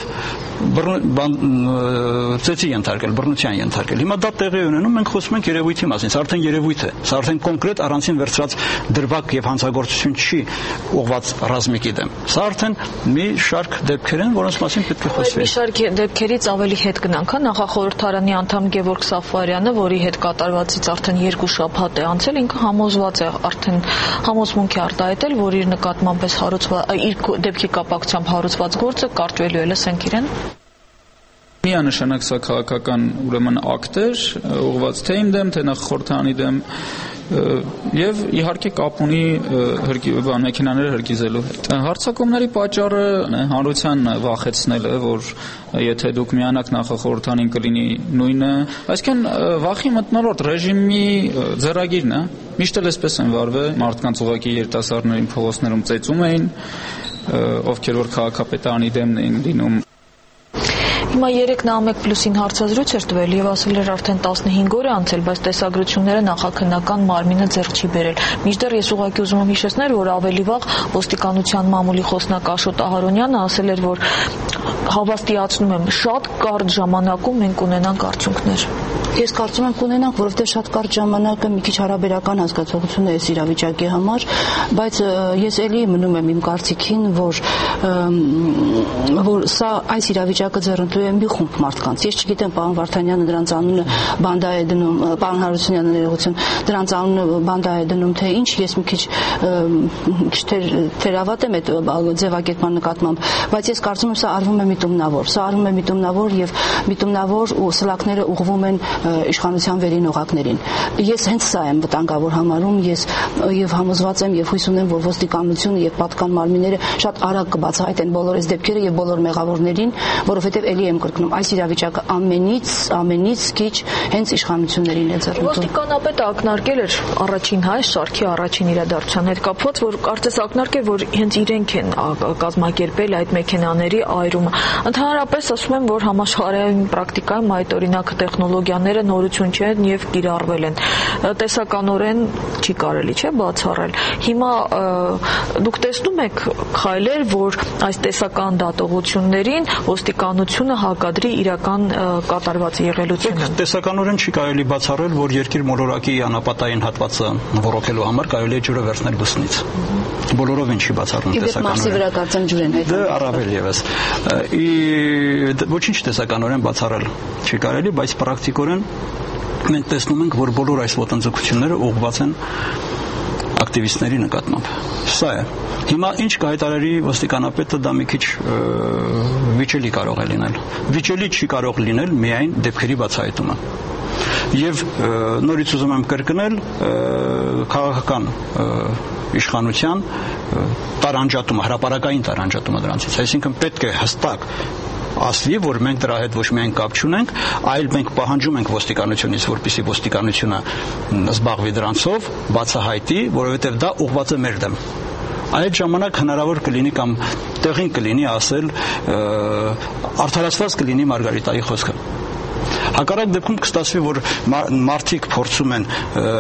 ծեծի ենթարկել, բռնության ենթարկել։ Հիմա դա տեղի ունենում, մենք խոսում ենք երևույթի մասին, սա արդեն երևույթ է, սա արդեն կոնկրետ առանցին վերցրած դրվագ եւ հանցագործություն չի ուղղված Ռազմիկի դեմ։ Սա արդեն մի շարք դեպքեր են, որոնց մասին պետք է խոսվի։ Մի շարք դեպքերից ավելի հետ գնանք, նախախորհրդարանի անդամ Գևորգ Սաֆարյանը, որի հետ կատարվածից արդեն երկու շաբաթ է անցել, ինքը համոզված է, արդեն համոզմունք է արտահայտել, որ իր նկատմամբ հարուցված իր դեպքի կապակցությամբ հարուցված գործը կարճվելու է, լսենք իրեն։ Միանշանակ սա քաղաքական ուրեմն ակտ էր, ուղղված թե իմ դեմ, թե նախախորհրդարանի դեմ, եւ իհարկե կապ ունի բան մեքենաները հրկիզելու հետ։ Հարձակումների պատճառը հանրության վախեցնելը, որ եթե դուք միանաք նախախորհրդանին կլինի նույնը, այսինքն վախի մթնոլորտ ռեժիմի ձեռագիրն է, միշտ էլ էսպես են վարվել, մարդկանց ուղղակի երիտասարդներին փողոցներում ծեծում էին, ովքեր որ քաղաքապետարանի դեմն էին լինում։ Հիմա երեք նա մեկ պլյուսին հարցազրույց էր տվել եւ ասել էր արդեն տասնհինգ օր է անցել, բայց տեսագրությունները նախաքննական մարմինը ձեռք չի բերել։ Մինչդեռ ես ուղղակի ուզում եմ հիշեցնել, որ ավելի վաղ ոստիկանության մամուլի խոսնակ Աշոտ Ահարոնյանը ասել էր, որ հավաստիացնում եմ, շատ կարճ ժամանակում մենք կունենանք արդյունքներ։ Ես կարծում եմ կունենանք, որովհետև շատ կարճ ժամանակը մի քիչ հարաբերական հասկացողություն է այս իրավիճակի համար, բայց ես էլի մնում եմ իմ կարծիքին, որ որ սա այս իրավիճակը ձեռնտու է մի խումբ մարդկանց։ Ես չգիտեմ, պարոն Վարդանյանը դրանց անունը բանդա է դնում, պարոն Հարությունյանը ներողություն, դրանց անունը բանդա է դնում, թե ինչ, ես մի քիչ քիչ թերավատ եմ այդ ձևակերպման նկատմամբ, բայց ես կարծում եմ սա արվում է միտումնավոր, սա արվում է միտումնավոր եւ միտումնավոր ու սլաքները ուղղվում են իշխանության վերին օղակներին։ Ես հենց սա եմ վտանգավոր համարում, ես եւ համոզված եմ եւ հույս ունեմ, որ ոստիկանությունը եւ պատկան մարմինները շատ արագ կբացահայտեն բոլոր այս դեպքերը եւ բոլոր մեղավորներին, որովհետեւ էլի եմ կրկնում, այս իրավիճակը ամենից ամենից քիչ հենց իշխանություններին է ձեռնտու։ Ոստիկանապետը ակնարկել էր առաջին հայ շարքի առաջին իրադարձության հետ կապված, որ կարծես ակնարկել, որ հենց իրենք են կազմակերպել այդ մեքենաների այրումը։ Ընդհանրապես ասում եմ, որ համաշխարհային պրակտիկայում այդ օրինակ տեխնոլոգիաները նորություն չեն եւ կիրառվել են։ Տեսականորեն չի կարելի չէ բացառել։ Հիմա դուք տեսնում եք քայլեր, որ այս տեսական դատողություններին ոստիկանությունը հակադրի իրական կատարված եղելությունը։ Տեսականորեն չի կարելի բացառել, որ երկիր մոլորակի անապատային հատվածը ռոռոքելու համար կարելի է ջուրը վերցնել բուսնից։ Բոլորովին չի բացառում տեսականորեն։ Մարսի վրա կարծեմ ջուր են այդ։ Դե առավել եւս։ Ոչինչ տեսականորեն բացառել չի կարելի, բայց պրակտիկորեն մենք տեսնում ենք, որ բոլոր այս ոտնձգությունները ուղղված են ակտիվիստների նկատմամբ։ Սա է։ Հիմա ինչ կհայտարարի ոստիկանապետը, դա մի քիչ վիճելի կարող է լինել։ Վիճելի չի կարող լինել միայն դեպքերի բացահայտումը։ Եվ նորից ուզում եմ կրկնել քաղաքական իշխանության տարանջատումը, հրապարակային տարանջատումը դրանցից։ Այսինքն պետք է հստակ ասվի, որ մենք դրա հետ ոչ միայն կապ չունենք, այլ մենք պահանջում ենք ոստիկանությունից, որպեսզի ոստիկանությունը զբաղվի դրանցով, բացահայտի, որովհետև դա ուղղված է մեր դեմ։ Այդ ժամանակ հնարավոր կլինի կամ տեղին կլինի ասել արդարացված կլինի Մարգարիտայի խոսքը։ Հակառակ դեպքում կստացվի, որ մարդիկ փորձում են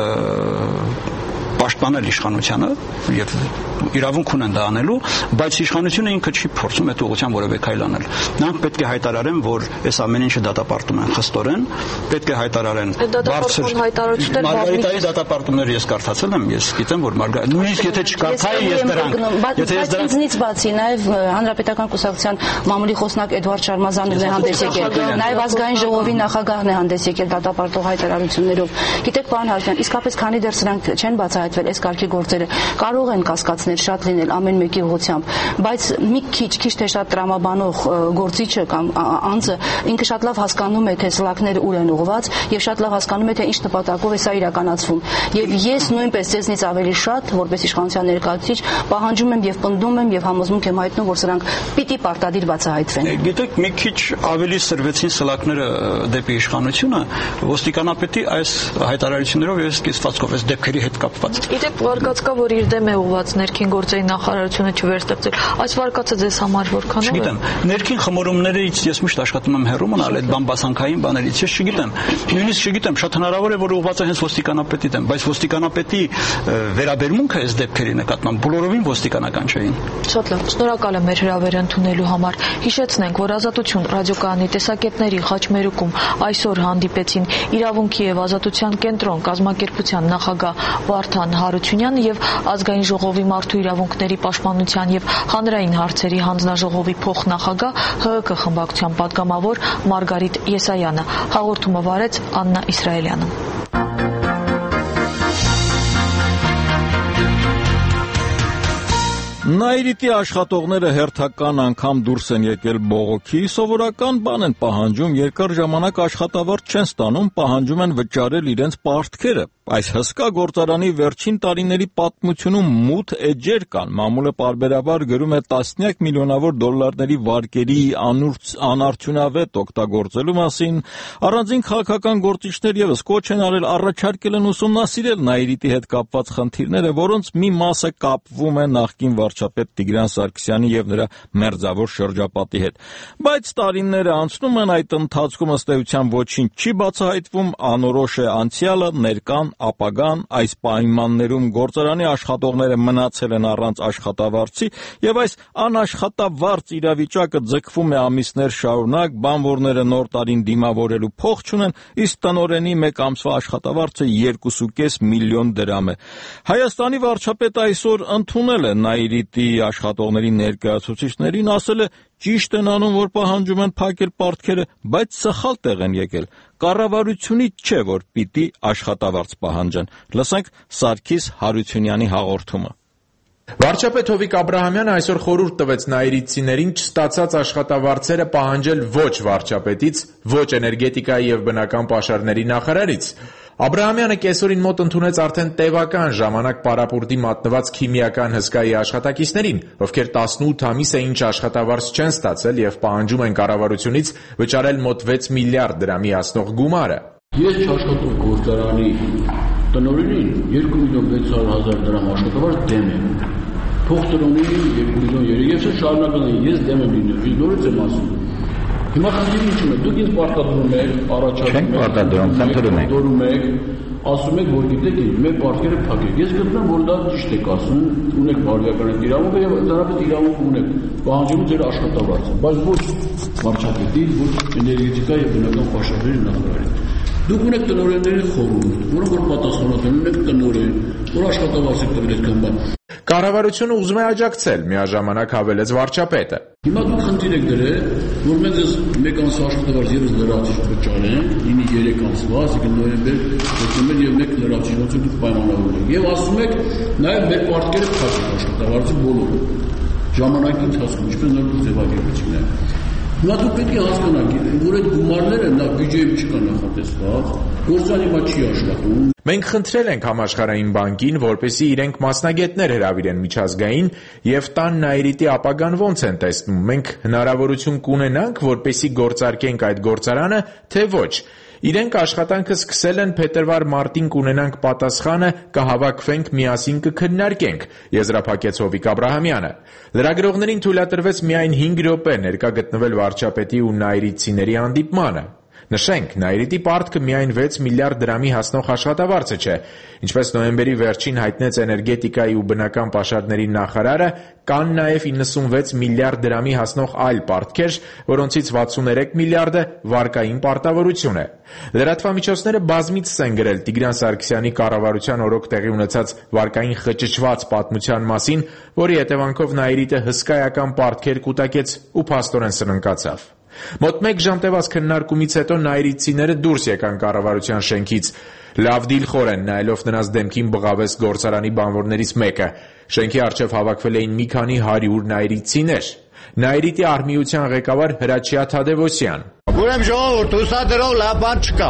պաշտպանել իշխանությանը եւ իրավունք ունեն դա անելու, բայց իշխանությունը ինքը չի փորձում այդ ուղղությամբ որևէ քայլ անել։ Նրանք պետք է հայտարարեն, որ այս ամեն ինչը դատապարտում են խստորեն, պետք է հայտարարեն բարձր Մարգարիտայի դատապարտումները ես կարդացել եմ, ես գիտեմ, որ Մարգարիտ նույնիսկ եթե չկարդայի ես դրանք, եթե ես դրանք ինձնից բացի նաեւ Հանրապետական կուսակցության մամուլի խոսնակ Էդվարդ Շարմազանովն է հանդես եկել, նաեւ ազգային ժողովի նախագահն է հանդես եկել դատապարտող հայտարարություններով։ Գիտեք, պարոն Հարության, իսկապես քանի դեռ սրանք չեն բացահայտվել, այս կարգի գործերը կարող են կասկածներ շատ լինել ամեն մեկի ուղղությամբ, բայց մի քիչ քիչ թե շատ տրամաբանող գործիչը կամ անձը ինքը շատ լավ հասկանում է, թե սլաքները ուր են ուղղված եւ շատ լավ հասկանում է, թե ինչ նպատակով է սա իրականացվում։ Եվ ես նույնպես ձեզնից ավելի շատ, որպես իշխանության ներկայացուցիչ, պահանջում եմ եւ պնդում եմ եւ համոզմունք եմ հայտնում, որ սրանք պիտի պարտադիր բացահայտվեն։ Գիտեք, մի քիչ ավելի սրվեցին սլաքները դեպի իշխանությունը ոստիկանապետի այս հայտարարություններով եւ սկսվածքով, այս դեպքերի հետ կապված։ Գիտեք, վարկած կա, որ իր դեմ է ուղղված ներքին գործերի նախարարությունը չվերստեղծել։ Այս վարկածը ձեզ համար որքանով է։ Չգիտեմ, ներքին խմորումներից ես միշտ աշխատում եմ հեռու մնալ այդ բամբասանքային բաներից, ես չգիտեմ։ Նույնիսկ չգիտեմ, շատ հնարավոր է, որ ուղղված է հենց ոստիկանապետի դեմ, բայց ոստիկանապետի վերաբերմունքը այս դեպքերի նկատմամբ բոլորովին ոստիկանական չէին։ Շատ լավ, շնորհակալ եմ մեր հրավերը ընդունելու համար։ Հիշեցնենք, որ Ազատություն ռադիոկայանի տեսակետների խաչմերուկում այսօր հանդիպեցին Իրավունքի եւ ազատության կենտրոն կազմակերպության նախագահ Վարդան Հարությունյանը եւ ազգային ժողովի մարդու իրավունքների պաշտպանության եւ հանրային հարցերի հանձնաժողովի փոխնախագահ ՀՀԿ խմբակցության падգամավոր Մարգարիտ Եսայանը։ Հաղորդումը վարեց Աննա Իսրայելյանը։ Նայիրիտի աշխատողները հերթական անգամ դուրս են եկել բողոքի, սովորական բան են պահանջում, երկար ժամանակ աշխատավարձ չեն ստանում, պահանջում են վճարել իրենց պարտքերը։ Այս հսկա գործարանի վերջին տարիների պատմությունում մութ էջեր կան, մամուլը պարբերաբար գրում է տասնյակ միլիոնավոր դոլարների վարկերի անարդյունավետ օգտագործելու մասին, առանձին քաղաքական գործիչներ ևս կոչ են արել, առաջարկել են ուսումնասիրել Նայիրիտի հետ կապված խնդիրները, որոնց մի մասը կապվում է նախկին վարչապետ Տիգրան Սարգսյանի եւ նրա մերձավոր շրջապատի հետ։ Բայց տարիները անցնում են, այդ ընթացքում ըստ էության ոչինչ չի բացահայտվում, անորոշ է անցյալը, ներկան, ապագան, այս պայմաններում գործարանի աշխատողները մնացել են առանց աշխատավարձի եւ այս անաշխատավարձ իրավիճակը ձգվում է ամիսներ շարունակ, բանվորները նոր տարին դիմավորելու փող չունեն, իսկ տնօրենի մեկ ամսվա աշխատավարձը երկու կես միլիոն դրամ է։ Հայաստանի վարչապետը այսօր ընդունել է Նայիրիտի աշխատողների ներկայացուցիչներին, ասել է ճիշտ են անում, որ պահանջում են փակել պարտքերը, բայց սխալ տեղ են եկել։ Կառավարությունից չէ, որ պիտի աշխատավարձ պահանջեն։ Լսենք Սարգիս Հարությունյանի հաղորդումը։ Վարչապետ Հովիկ Աբրահամյանը այսօր խորհուրդ տվեց նայիրիտցիներին չստացած աշխատավարձերը պահանջել ոչ վարչապետից, ոչ էներգետիկայի եւ բնական պաշարների նախարարից։ Աբրահամյանը կեսօրին մոտ ընդունեց արդեն տևական ժամանակ պարապուրտի մատնված քիմիական հսկայի աշխատակիցներին, ովքեր տասնութ ամիս է ինչ աշխատավարձ չեն ստացել եւ պահանջում են կառավարությունից վճարել մոտ վեց միլիարդ դրամի հասնող գումարը։ Ես չաշխատող գործարանի տնօրենին երկու միլիոն վեց հարյուր հազար դրամ աշխատավարձ դեմ եմ։ Փող տնօրենին երկու միլիոն երեք ես շարունակել ես դեմ եմ լինել, նորից եմ ասում։ Հիմա խնդիրը ինչու՞ն է։ Դուք ինձ պարտադրում եք, առաջարկում եք, դորում եք, ասում եք, որ գիտեք, մեր պարտքերը փակեք։ Ես գտնում որ դա ճիշտ եք ասում, ունեք բարոյական իրավունք եւ դրանից իրավունք ունեք։ Պահանջում ձեր աշխատավարձը, բայց ոչ վարչապետի, ոչ էներգետիկա եւ բնական պաշարների նախարարի։ Դուք ունեք տնօրենների խորհուրդ, որոնք որ պատասխանատու ունեք տնօրեն, որ աշխատավարձ եք տվել այդքան բան։ Կառավարությունը ուզում է աջակցել, միաժամանակ հավելեց վարչապետը։ Հիմա դուք խնդիր եք դրել, որ մենք այս մեկ ամսվա աշխատավարձ ևս լրացիչ վճարեն, ինի երեք ամսվա, այսինքն նոյեմբեր, դեկտեմբեր եւ մեկ լրացիչով դուք պայմանավորում եք։ Եվ ասում եք, նաեւ մեր պարտքերը փակեք աշխատավարձի բոլորը։ Ժամանակի ընթացքում ինչպես նոր ձևակերպությունն է։ Հիմա դուք պետք է հասկանաք, որ այդ գումարները նա բյուջեում չկա նախատեսված, գործարանի մա չի աշխատում։ Մենք խնդրել ենք համաշխարհային բանկին, որպեսզի իրենք մասնագետներ հրավիրեն միջազգային եւ տան Նայիրիտի ապագան ոնց են տեսնում։ Մենք հնարավորություն կունենանք, որպեսզի գործարկենք այդ գործարանը, թե ոչ։ Իրենք աշխատանքը սկսել են, փետրվար-մարտին կունենանք պատասխանը, կհավաքվենք, միասին կքննարկենք, եզրափակեց Հովիկ Աբրահամյանը։ Լրագրողներին թույլատրվեց միայն հինգ րոպե ներկա գտնվել վարչապետի ու նայիրիտցիների հանդիպմանը։ Նշենք, Նայիրիտի պարտքը միայն վեց միլիարդ դրամի հասնող աշխատավարձը չէ, ինչպես նոյեմբերի վերջին հայտնեց էներգետիկայի ու բնական պաշարների նախարարը, կան նաև իննսունվեց միլիարդ դրամի հասնող այլ պարտքեր, որոնցից վաթսուներեք միլիարդը վարկային պարտավորություն է։ Լրատվամիջոցները բազմիցս են գրել Տիգրան Սարգսյանի կառավարության օրոք տեղի ունեցած վարկային խճճված պատմության մասին, որի հետևանքով Նայիրիտը հսկայական պարտքեր կուտակեց ու փաստորեն սննկացավ։ Մոտ մեկ ժամ տևած քննարկումից հետո նայիրիտցիները դուրս եկան կառավարության շենքից։ Լավ դիլխոր են նայելով նրանց դեմքին բղավեց գործարանի բանվորներից մեկը։ Շենքի առջև հավաքվել էին մի քանի հարյուր նայիրիտցիներ։ Նայիրիտի արհմիության ղեկավար Հրաչյա Թադևոսյան։ Ուրեմն ժողովուրդ, հուսադրող լավ բան չկա։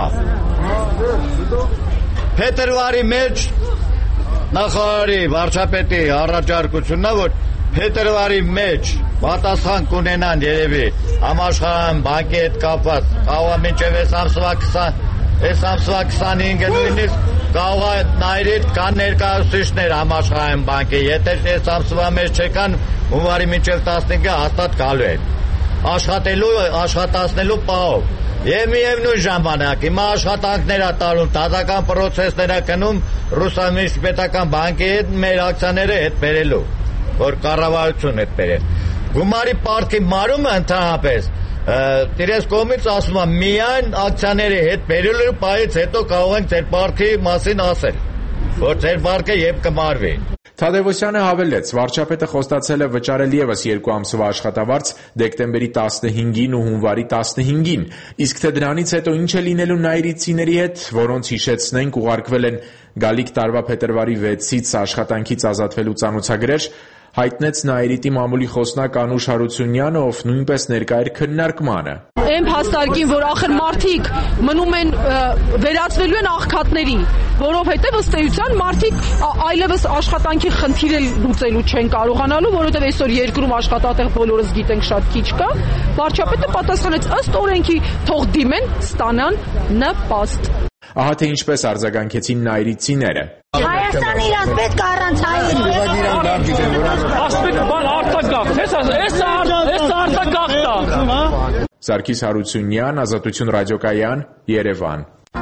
Փետրվարի մեջ նախարարի վարչապետի առաջարկությունն է, որ փետրվարի մեջ պատասխան կունենան երևի համաշխարհային բանկի հետ կապված, կարող է մինչև այս ամսվա քսան, այս ամսվա քսանհինգը նույնիսկ կարող է Նայիրիտ կան ներկայացուցիչներ համաշխարհային բանկի, եթե այս ամսվա մեջ չեկան, հունվարի մինչև տասնհինգը հաստատ գալու են։ Աշխատելու, աշխատացնելու պահով։ Եվ միևնույն ժամանակ հիմա աշխատանքներ ա տարում, դատական պրոցեսներ ա գնում Ռուսամիջպետական բանկի հետ մեր ակցիաները հետ բերելու, որ կառավարություն հետ բերել։ Գումարի պարտքի մարումը ընդհանրապես իրենց կողմից ասում է միայն ակցիաների հետ բերելու պահից հետո կարող ենք ձեր պարտքի մասին ասել, որ ձեր պարտքը երբ կմարվի։ Թադևոսյանը հավելեց, վարչապետը խոստացել է վճարել ևս երկու ամսվա աշխատավարձ դեկտեմբերի տասնհինգին ու հունվարի տասնհինգին, իսկ թե դրանից հետո ինչ է լինելու նայիրիտցիների հետ, որոնց հիշեցնենք ուղարկվել են գալիք տարվա փետրվարի վեցից աշխատանքից ազատվելու ծանոթագրեր, հայտնեց Նայիրիտի մամուլի խոսնակ Անուշ Հարությունյանը, ով նույնպես ներկա էր քննարկմանը։ Այն փաստարկին, որ ախր մարդիկ մնում են վերածվելու են աղքատների, որովհետև ըստ էության մարդիկ այլևս աշխատանքի խնդիրը լուծելու չեն կարողանալու, որովհետև այսօր երկրում աշխատատեղ բոլորս գիտենք շատ քիչ կա։ Վարչապետը պատասխանեց ըստ օրենքի թող դիմեն, ստանան նպաստ։ Ահա թե ինչպես արձագանքեցին նայիրիցիները։ Հայաստանը իրանց պետք է առանց հայերի։ Ասպետ բան արտագաղթ, էս արտագաղթ է։ Սարգիս Հարությունյան, Ազատություն ռադիոկայան, Երևան։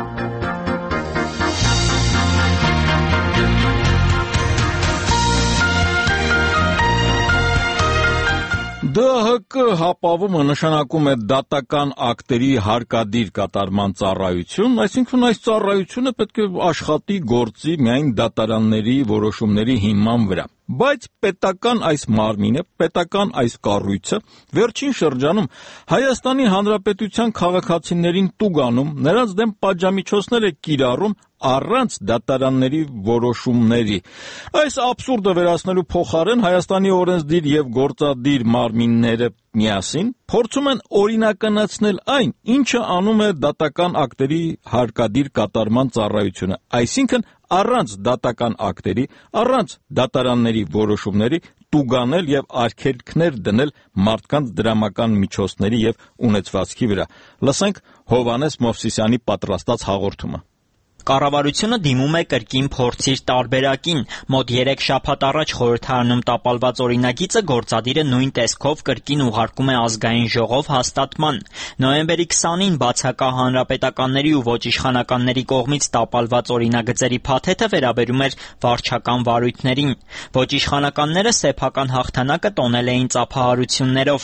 Դե Հ Կ հապավումը նշանակում է դատական ակտերի հարկադիր կատարման ծառայություն, այսինքն այս ծառայությունը պետք է աշխատի գործի միայն դատարանների որոշումների հիման վրա։ Բայց պետական այս մարմինը, պետական այս կառույցը վերջին շրջանում Հայաստանի Հանրապետության քաղաքացիներին տուգանում, նրանց դեմ պատժամիջոցներ է կիրառում առանց դատարանների որոշումների։ Այս աբսուրդը վերացնելու փոխարեն Հայաստանի օրենսդիր եւ գործադիր մարմինները միասին փորձում են օրինականացնել այն, ինչը անում է դատական ակտերի հարկադիր կատարման ծառայությունը, այսինքն առանց դատական ակտերի, առանց դատարանների որոշումների տուգանել եւ արգելքներ դնել մարդկանց դրամական միջոցների եւ ունեցվածքի վրա։ Լսենք Հովհաննես Մովսիսյանի պատրաստած հաղորդումը։ Կառավարությունը դիմում է կրկին փորձիր տարբերակին։ Մոտ երեք շաբաթ առաջ խորհրդարանում տապալված օրինագիծը գործադիրը նույն տեսքով կրկին ուղարկում է ազգային ժողով հաստատման։ Նոյեմբերի քսանին բացակա հանրապետականների ու ոչ իշխանականների կողմից տապալված օրինագծերի փաթեթը վերաբերում էր վարչական վարույթներին։ Ոչ իշխանականները սեփական հաղթանակը տոնել էին ծափահարություններով։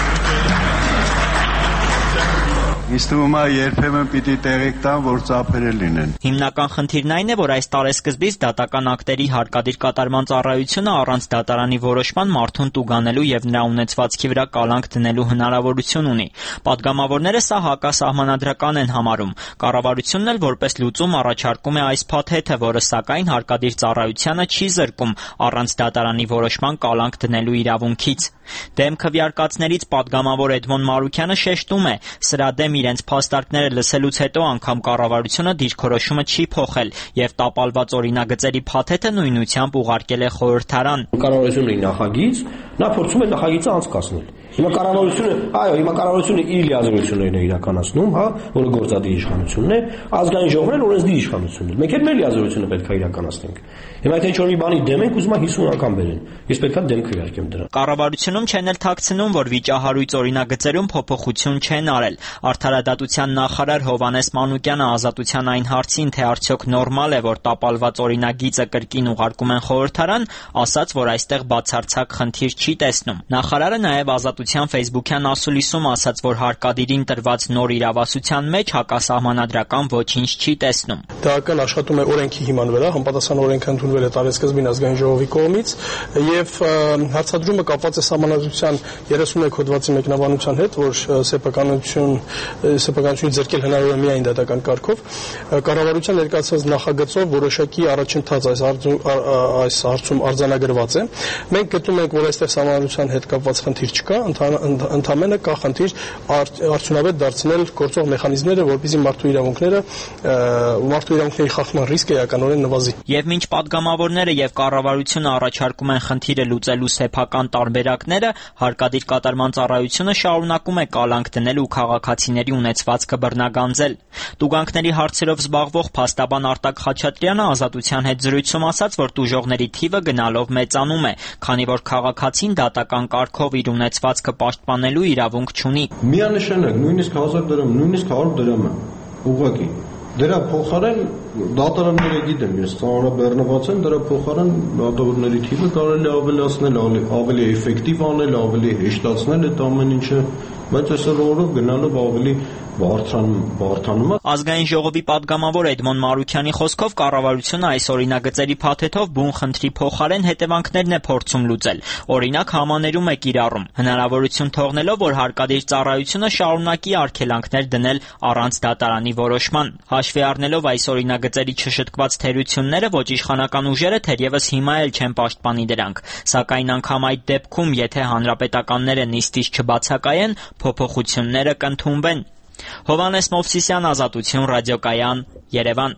Ինձ թվում է երբեմն պիտի տեղեկ տան, որ ծափերը լինեն։ Հիմնական խնդիրն այն է, որ այս տարեսկզբից դատական ակտերի հարկադիր կատարման ծառայությունը առանց դատարանի որոշման մարդուն տուգանելու եւ նրա ունեցվածքի վրա կալանք դնելու հնարավորություն ունի։ Պատգամավորները սա հակասահմանադրական են համարում։ Կառավարությունն էլ որպես լուծում առաջարկում է այս փաթեթը, որը սակայն հարկադիր ծառայությանը չի զրկում առանց դատարանի որոշման կալանք դնելու իրավունքից։ Դեմ քվեարկածներից պատգամավոր Էդմոն Մարուքյանը շեշտում է, սրա դեմ իրենց փաստարկները լսելուց հետո անգամ կառավարությունը դիրքորոշումը չի փոխել եւ տապալված օրինագծերի փաթեթը նույնությամբ ուղարկել է խորհրդարան։ Կառավարությունների նախագիծ, նա փորձում է նախագիծը անցկացնել։ Հիմա կառավարությունը, այո, հիմա կառավարությունը իր լիազորություններն է իրականացնում, հա, որը գործադիր իշխանությունն է, ազգային ժողովն էլ օրենսդիր իշխանությունն է։ Մենք էլ մեր լիազորությունը պետք է իրականացնենք։ Հիմա եթե ինչ-որ մի բանի դեմ ենք, ուզում եմ հիսուն անգամ բերեն։ Ես պետք է դեմ քվեարկեմ դրան։ Կառավարությունում չեն էլ թաքցնում, որ վիճահարույց օրինագծերում փոփոխություն չեն արել։ Արդարադատության նախարար Հովհաննես Մանուկյանը Ազատության այն հարցին, թե արդյոք նորմալ է, որ տապալված օրինագիծը կրկին ուղարկում են խորհրդարան, ասաց, որ այստեղ բացարձակ խնդիր չի տեսնում։ Նախարարը նաև Ազատության Facebook-յան ասուլիսում ասաց, որ հարկադիրին տրված նոր իրավասության մեջ հակասահմանադրական ոչինչ չի տեսնում։ Դրական աշխատում է օրենքի հիման վրա, համապատասխան օրենքը ընդունվել է տարեսկզբին ազգային ժողովի կողմից եւ հարցադրումը կապված է Սահմանադրության երեսունմեկ հոդվածի մեկնաբանության հետ, որ սեփականություն սեփականությունից զրկել հնարավոր է միայն դատական կարգով։ Կառավարության ներկայացած նախագծով որոշակի առաջընթաց այս այս հարցում արձանագրված է։ Մենք գտնում ենք, որ այստեղ Սահմանադրության հետ կապված խնդիր չկա, ընդհանրապես կա խնդիր արդյունավետ դարձնել գործող մեխանիզմները, որպեսզի մարդու իրավունքները մարդու իրավունքների խախտման ռիսկը էականորեն նվազի։ Եվ մինչ պատգամավորները եւ կառավարությունը առաջարկում են խնդիրը լուծելու սեփական տարբերակները, հարկադիր կատարման ծառայությունը շարունակում է կալանք դնել ու քաղաքացիների ունեցվածքը բռնագանձել։ Տուգանքների հարցերով զբաղվող փաստաբան Արտակ Խաչատրյանը Ազատության հետ զրույցում ասաց, որ տուժողների թիվը գնալով մեծանում է, քանի որ քաղաքացին դատական կարգով իր ունեցվածքը պաշտպանելու իրավունք չունի։ Միանշանակ նույնիսկ հազար դրամ, նույնիսկ հարյուր դրամ ուղղակի դրա փոխարեն դատարանները գիտեմ, ես ծանրաբեռնված եմ, դրա փոխարեն դատավորների թիվը կարելի ավելացնել, ավելի էֆեկտիվ անել, ավելի հեշտացնել այդ ամեն ինչը, բայց այսօր օրով գնալով ավելի բարթանում է։ Ազգային ժողովի падգամավոր Էդմոն Մարուքյանի խոսքով կառավարությունը այս օրինագծերի փաթեթով բուն խնդրի փոխարեն հետևանքներն է փորձում լուծել։ Օրինակ համաներում է կիրառում, հնարավորություն թողնելով, որ հարկադիր ծառայությունը շարունակի արգելանքներ դնել առանց դատարանի որոշման։ Հաշվի առնելով այս օրինագծերի չշտկված թերությունները, ոչ իշխանական ուժերը թերևս հիմա էլ չեն պաշտպանի դրանք, սակայն անգամ այդ դեպքում, եթե հանրապետականները նիստից չբացակայեն, փոփոխությունները կընդունվեն։ Հովհաննես Մովսիսյան, Ազատություն, ռադիոկայան, Երևան։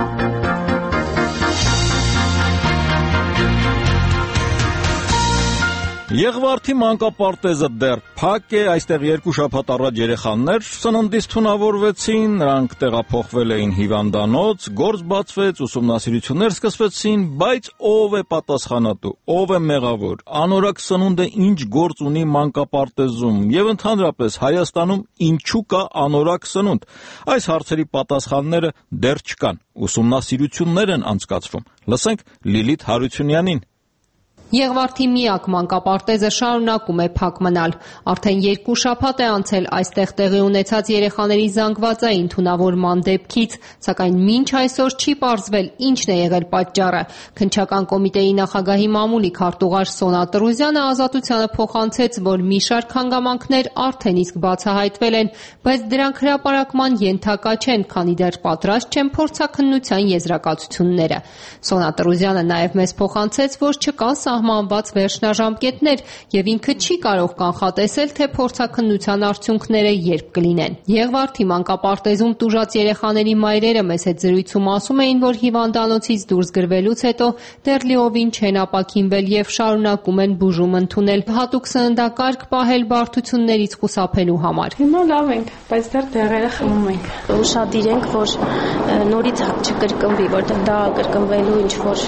Եղվարդի մանկապարտեզը դեռ փակ է, այստեղ երկու շաբաթ առաջ երեխաներ սննդից թունավորվեցին, նրանք տեղափոխվել էին հիվանդանոց, գործ բացվեց, ուսումնասիրություններ սկսվեցին, բայց ով է պատասխանատու, ով է մեղավոր, անորակ սնունդը ինչ գործ ունի մանկապարտեզում եւ ընդհանրապես Հայաստանում ինչու կա անորակ սնունդ։ Այս հարցերի պատասխանները դեռ չկան, ուսումնասիրություններ են անցկացվում։ Լսենք Լիլիթ Հարությունյանին։ Եղվարդի միակ մանկապարտեզը շարունակում է փակ մնալ։ Արդեն երկու շաբաթ է անցել այստեղ տեղի ունեցած երեխաների զանգվածային թունավորման դեպքից, սակայն մինչ այսօր չի պարզվել ինչն է եղել պատճառը։ Քննչական կոմիտեի նախագահի մամուլի քարտուղար Սոնա Տրուզյանը Ազատությանը փոխանցեց, որ մի շարք հանգամանքներ արդեն իսկ բացահայտվել են, բայց դրանք հրապարակման ենթակա չեն, քանի դեռ պատրաստ չեն փորձաքննության եզրակացությունները։ Սոնա Տրուզյանը նաև մեզ փոխանցեց, որ չկան սահմանված վերջնաժամկետներ եւ ինքը չի կարող կանխատեսել, թե փորձաքննության արդյունքները երբ կլինեն։ Եղվարդի մանկապարտեզում տուժած երեխաների մայրերը մեզ հետ զրույցում ասում էին, որ հիվանդանոցից դուրս գրվելուց հետո դեռ լիովին չեն ապաքինվել եւ շարունակում են բուժում ընդունել, հատուկ սննդակարգ պահել բարդություններից խուսափելու համար։ Հիմա լավ ենք, բայց դեռ դեղերը խմում ենք։ Ուշադիր ենք, որ նորից չկրկնվի, որտեղ դա կրկնվելու ինչ որ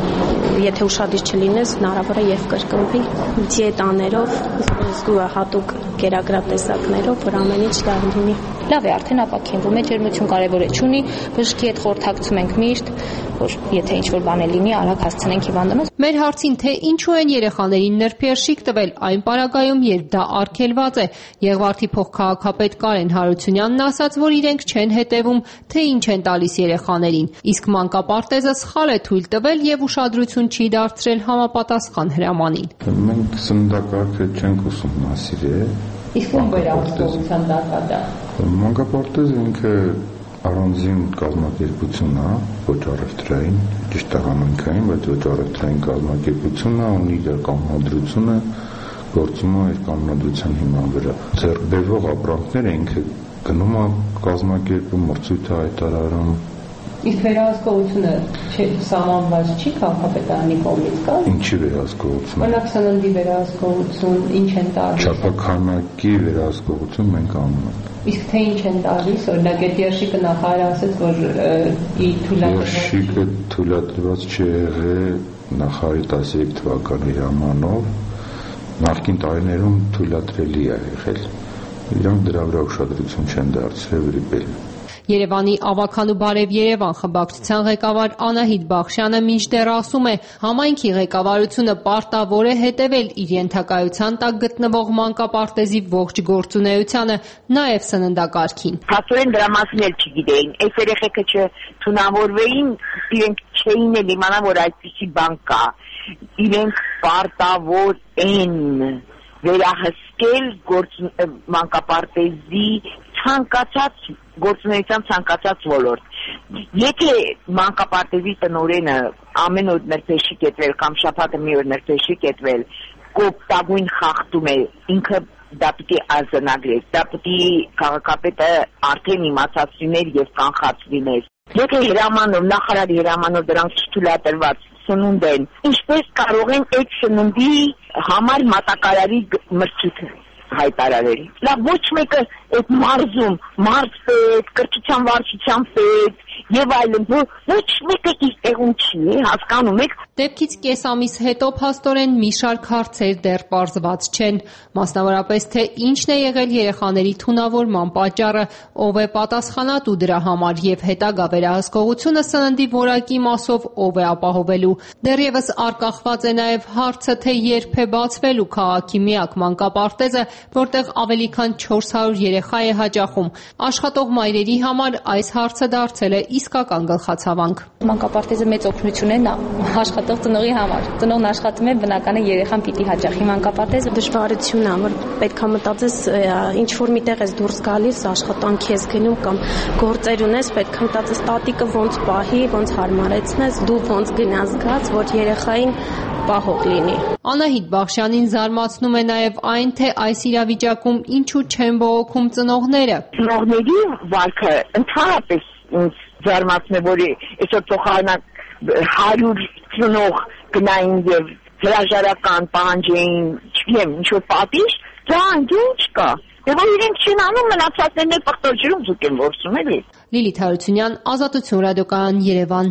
եթե ուշադիր չլինես, հնարավոր է եւ կրկնվի դիետաներով, հատուկ կերակրատեսակներով, որ ամեն ինչ լավ լինի։ Լավ է, արդեն ապաքինվում է, ջերմություն կարևոր է չունի, բժշկի հետ խորհրդակցում ենք միշտ, որ եթե ինչ-որ բան է լինի, արագ հասցնենք հիվանդանոց։ Մեր հարցին, թե ինչու են երեխաներին նրբերշիկ տվել այն պարագայում, երբ դա արգելված է, Եղվարդի փոխքաղաքապետ Կարեն Հարությունյանն ասաց, որ իրենք չեն հետևում, թե ինչ են տալիս երեխաներին, իսկ մանկապարտեզը սխալ է թույլ տվել եւ ուշադրություն չի դարձրել համապատասխան հրամանին։ Մենք սննդակարգը չենք ուսումնասիրել։ Իսկ ում վերահսկողության տակ է։ Մանկապարտեզը ինքը առանձին կազմակերպություն է, ոչ առևտրային, ճիշտ է համայնքային, բայց ոչ առևտրային կազմակերպություն է, ունի իր կանոնադրությունը, գործում է իր կանոնադրության հիման վրա։ Ձեռք բերվող ապրանքները ինքը գնում է կազմակերպում, մրցույթ է հայտարարում։ Իսկ վերահսկողությունը սահմանված չի քաղաքապետարանի կողմից կա։ Ինչի վերահսկողություն։ Օրինակ սննդի վերահսկողություն, ինչ են տալիս։ Չափականակի վերահսկողություն մենք անում ենք։ Իսկ թե ինչ են տալիս, օրինակ այդ երշիկը նախարարը ասաց, որ ի թույլատրված։ Երշիկը թույլատրված չի եղել նախարարի տասներորդ թվականի հրամանով, նախկին տարիներում թույլատրելի է եղել։ Իրանք դրա վրա ուշադրություն չեն դարձրել վրիպել։ Երևանի Ավագանու Բարև Երևան խմբակցության ղեկավար Անահիտ Բախշյանը մինչդեռ ասում է, համայնքի ղեկավարությունը պարտավոր է հետևել իր ենթակայության տակ գտնվող մանկապարտեզի ողջ գործունեությանը, նաև սննդակարգին։ Փաստորեն դրա մասին էլ չգիտեին, այս երեխեքը չթունավորվեին, իրենք չէին էլ իմանա, որ այդպիսի բան կա, իրենք պարտավոր են վերահսկել մանկապարտեզի ցանկացած գործունեության ցանկացած ոլորտ։ Եթե մանկապարտեզի տնօրենը ամեն օր ներդեշի կետվել կամ շաբաթը մի օր ներդեշի կետվել, կոպտագույն խախտում է, ինքը դա պիտի արձանագրեր, դա պիտի քաղաքապետը արդեն իմացած լիներ եւ կանխած լիներ։ Եթե հրամանով, նախարարի հրամանով դրանք չթույլատրված սնունդ են, ինչպես կարող են այդ սննդի համար մատակարարի մրցույթ հայտարարել։ Լավ, ոչ մեկը այդ մարզում, մարզպետ, կրթության վարչության պետ, եւ այլն, որ ոչ մեկը իր տեղում չի, հասկանում եք։ Դեպքից կես ամիս հետո փաստորեն մի շարք հարցեր դեռ պարզված չեն, մասնավորապես թե ինչն է եղել երեխաների թունավորման պատճառը, ով է պատասխանատու դրա համար եւ հետագա վերահսկողությունը սննդի որակի մասով ով է ապահովելու։ Դեռևս արկախված է նաեւ հարցը, թե երբ է բացվելու քաղաքի միակ մանկապարտեզը, որտեղ ավելի քան չորս հարյուր երեխա է հաճախում։ Աշխատող մայրերի համար այս հարցը դարձել է իսկական գլխացավանք։ Մանկապարտեզը մեծ օգնություն է աշխատող ծնողի համար։ Ծնողն աշխատում է, բնական է երեխան պիտի հաճախի մանկապարտեզը։ Դժվարություն է, որ պետք է մտածես ինչ որ միտեղ ես դուրս գալիս, աշխատանքի ես գնում կամ գործեր ունես, պետք է մտածես տատիկը ոնց պահի, ոնց հարմարեցնես, դու ոնց գնաս գաց, որ երեխային պահող լինի։ Անահիտ Բախշյանին զարմացնում է նաև այն, թե այս իրավիճակում ինչու չեն բողոքում ծնողները։ Ծնողների վարքը ընդհանրապես զարմացնում է, որ այսօր փոխանակ հարյուր ծնող գնային եւ հրաժարական պահանջեին, չգիտեմ, ինչ որ պատիժ, դա ինչ կա։ Եվ որ իրենք չեն անում, մնացածներն էլ պղտոջրում զուգ են որսում, էլի։ Լիլիթ Հարությունյան, Ազատություն ռադիոկայան, Երևան։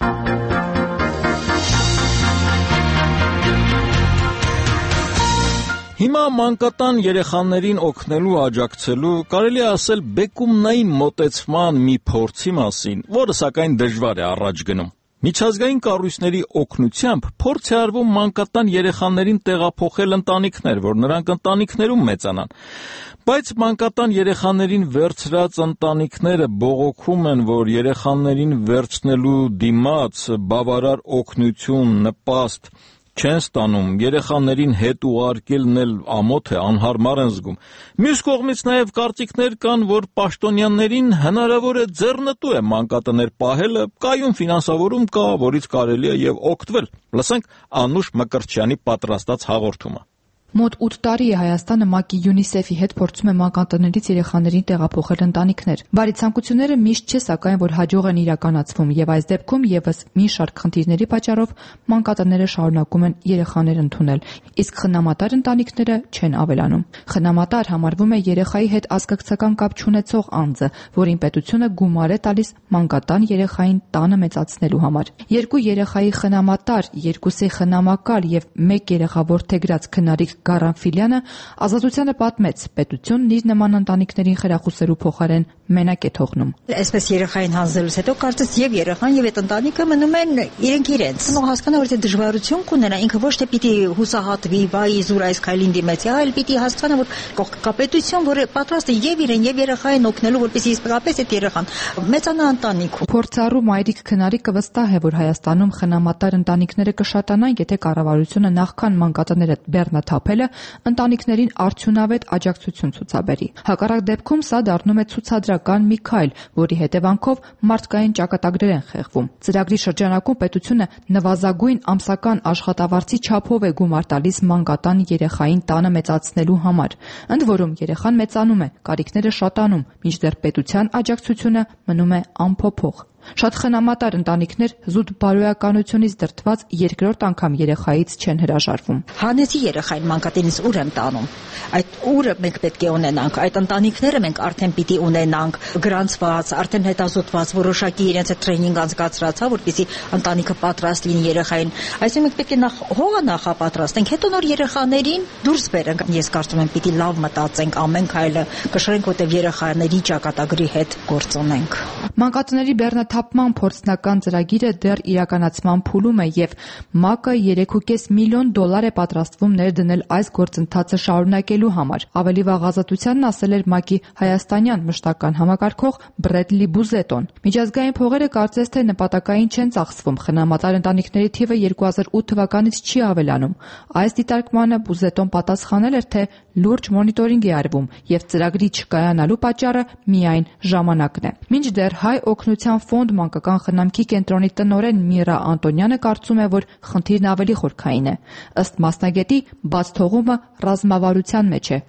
Հիմա մանկատան երեխաներին օգնելու, աջակցելու, կարելի է ասել բեկումնային մոտեցման մի փորձի մասին, որը սակայն դժվար է առաջ գնում։ Միջազգային կառույցների օգնությամբ փորձ է արվում մանկատան երեխաներին տեղափոխել ընտանիքներ, որ նրանք ընտանիքներում մեծանան։ Բայց մանկատան երեխաներին վերցրած ընտանիքները բողոքում են, որ երեխաներին վերցնելու դիմաց բավարար օգնություն, նպաստ չեն ստանում, երեխաներին հետ ուղարկելն էլ ամոթ է, անհարմար են զգում։ Մյուս կողմից նաև կարծիքներ կան, որ պաշտոնյաներին հնարավոր է ձեռնտու է մանկատներ պահելը, կայուն ֆինանսավորում կա, որից կարելի է եւ օգտվել։ Լսենք Անուշ Մկրտչյանի պատրաստած հաղորդումը։ Մոտ ութ տարի է Հայաստանը ՄԱԿ-ի ՅՈՒՆԻՍԵՖ-ի հետ փորձում է մանկատներից երեխաներին տեղափոխել ընտանիքներ։ Բարի ցանկությունները միշտ չէ, սակայն որ հաջող են իրականացվում, եւ այս դեպքում եւս մի շարք խնդիրների պատճառով մանկատները շարունակում են երեխաներ ընդունել, իսկ խնամատար ընտանիքները չեն ավելանում։ Խնամատար համարվում է երեխայի հետ ազգակցական կապ չունեցող անձը, որին պետությունը գումար է տալիս մանկատան երեխային տանը մեծացնելու համար։ Երկու երեխայի խնամատար, երկուսի խնամակալ եւ մեկ երեխա որդեգրած քնարիք Գարանֆիլյանը Ազատությանը պատմեց, պետությունն իր նման ընտանիքներին խրախուսելու փոխարեն մենակ է թողնում։ Այսպես երեխային հանձնելուց հետո կարծես եւ երեխան եւ այդ ընտանիքը մնում են իրենք իրենց։ Նո հասկանա, որ դե դժվարություն կունենա, ինքը ոչ թե պիտի հուսահատվի, վայ իզուր այս քայլին դիմեցի, այլ պիտի հասկանա, որ կողքա պետություն, որը պատրաստ է եւ իրեն եւ երեխային օգնելու, որպեսզի իսկապես այդ երեխան մեծանա ընտանիքում։ Փորձառու մայրիկ քնարիկը վստահ է, որ Հայաստանում խնամատար ընտանիքները կշատանան, եթե կառավարությունը նախքան մանկատները բեռնաթափելը ընտանիքներին արդյունավետ աջակցություն ցուցաբերի։ Հակառակ դեպքում սա դառնում է ցուցադրական մի քայլ, որի հետևանքով մարդկային ճակատագրեր են խեղվում։ Ծրագրի շրջանակում պետությունը նվազագույն ամսական աշխատավարձի չափով է գումար տալիս մանկատան երեխային տանը մեծացնելու համար։ Ընդ որում երեխան մեծանում է, կարիքները շատանում, մինչդեռ պետության աջակցությունը մնում է անփոփոխ։ Շատ խնամատար ընտանիքներ զուտ բարոյականությունից դրդված երկրորդ անգամ երեխայից չեն հրաժարվում։ Հանեցի երեխային մանկատենից ուր եմ տանում։ Այդ ուրը մենք պետք է ունենանք, այդ ընտանիքները մենք արդեն պիտի ունենանք գրանցված, արդեն հետազոտված, որոշակի իրենց այդ տրեյնինգ անցկացրած, հա, որպեսզի ընտանիքը պատրաստ լինի երեխային։ Այսինքն մենք պետք է նախ հողը նախապատրաստենք, հետո նոր երեխաներին դուրս բերենք։ Ես կարծում եմ պիտի լավ մտածենք ամեն քայլը, կշռենք, որտեղ երեխաների ճակատագրի հետ գործ ունենք։ Մանկատների բեռնաթափման փորձնական ծրագիրը դեռ իրականացման փուլում է եւ ՄԱԿ-ը երեք կόμμα պենս միլիոն դոլար է պատրաստվում ներդնել այս գործընթացը շարունակելու համար։ Ավելի վաղ Ազատությանն ասել էր ՄԱԿ-ի հայաստանյան մշտական համակարգող Բրեդլի Բուզետոն։ Միջազգային փողերը կարծես թե նպատակային չեն ծախսվում, խնամատար ընտանիքների թիվը երկու հազար ութ թվականից չի ավելանում։ Այս դիտարկմանը Բուզետոն պատասխանել էր, թե լուրջ մոնիտորինգ է արվում եւ ծրագրի չկայանալու պատճառը միայն ժամանակն է։ Մինչդեռ Հայ օգնության ֆոնդ մանկական խնամքի կենտրոնի տնօրեն Միրա Անտոնյանը կարծում է, որ խնդիրն ավելի խորքային է։ Ըստ մասնագետի, բաց թողումը ռազմավարության մեջ է,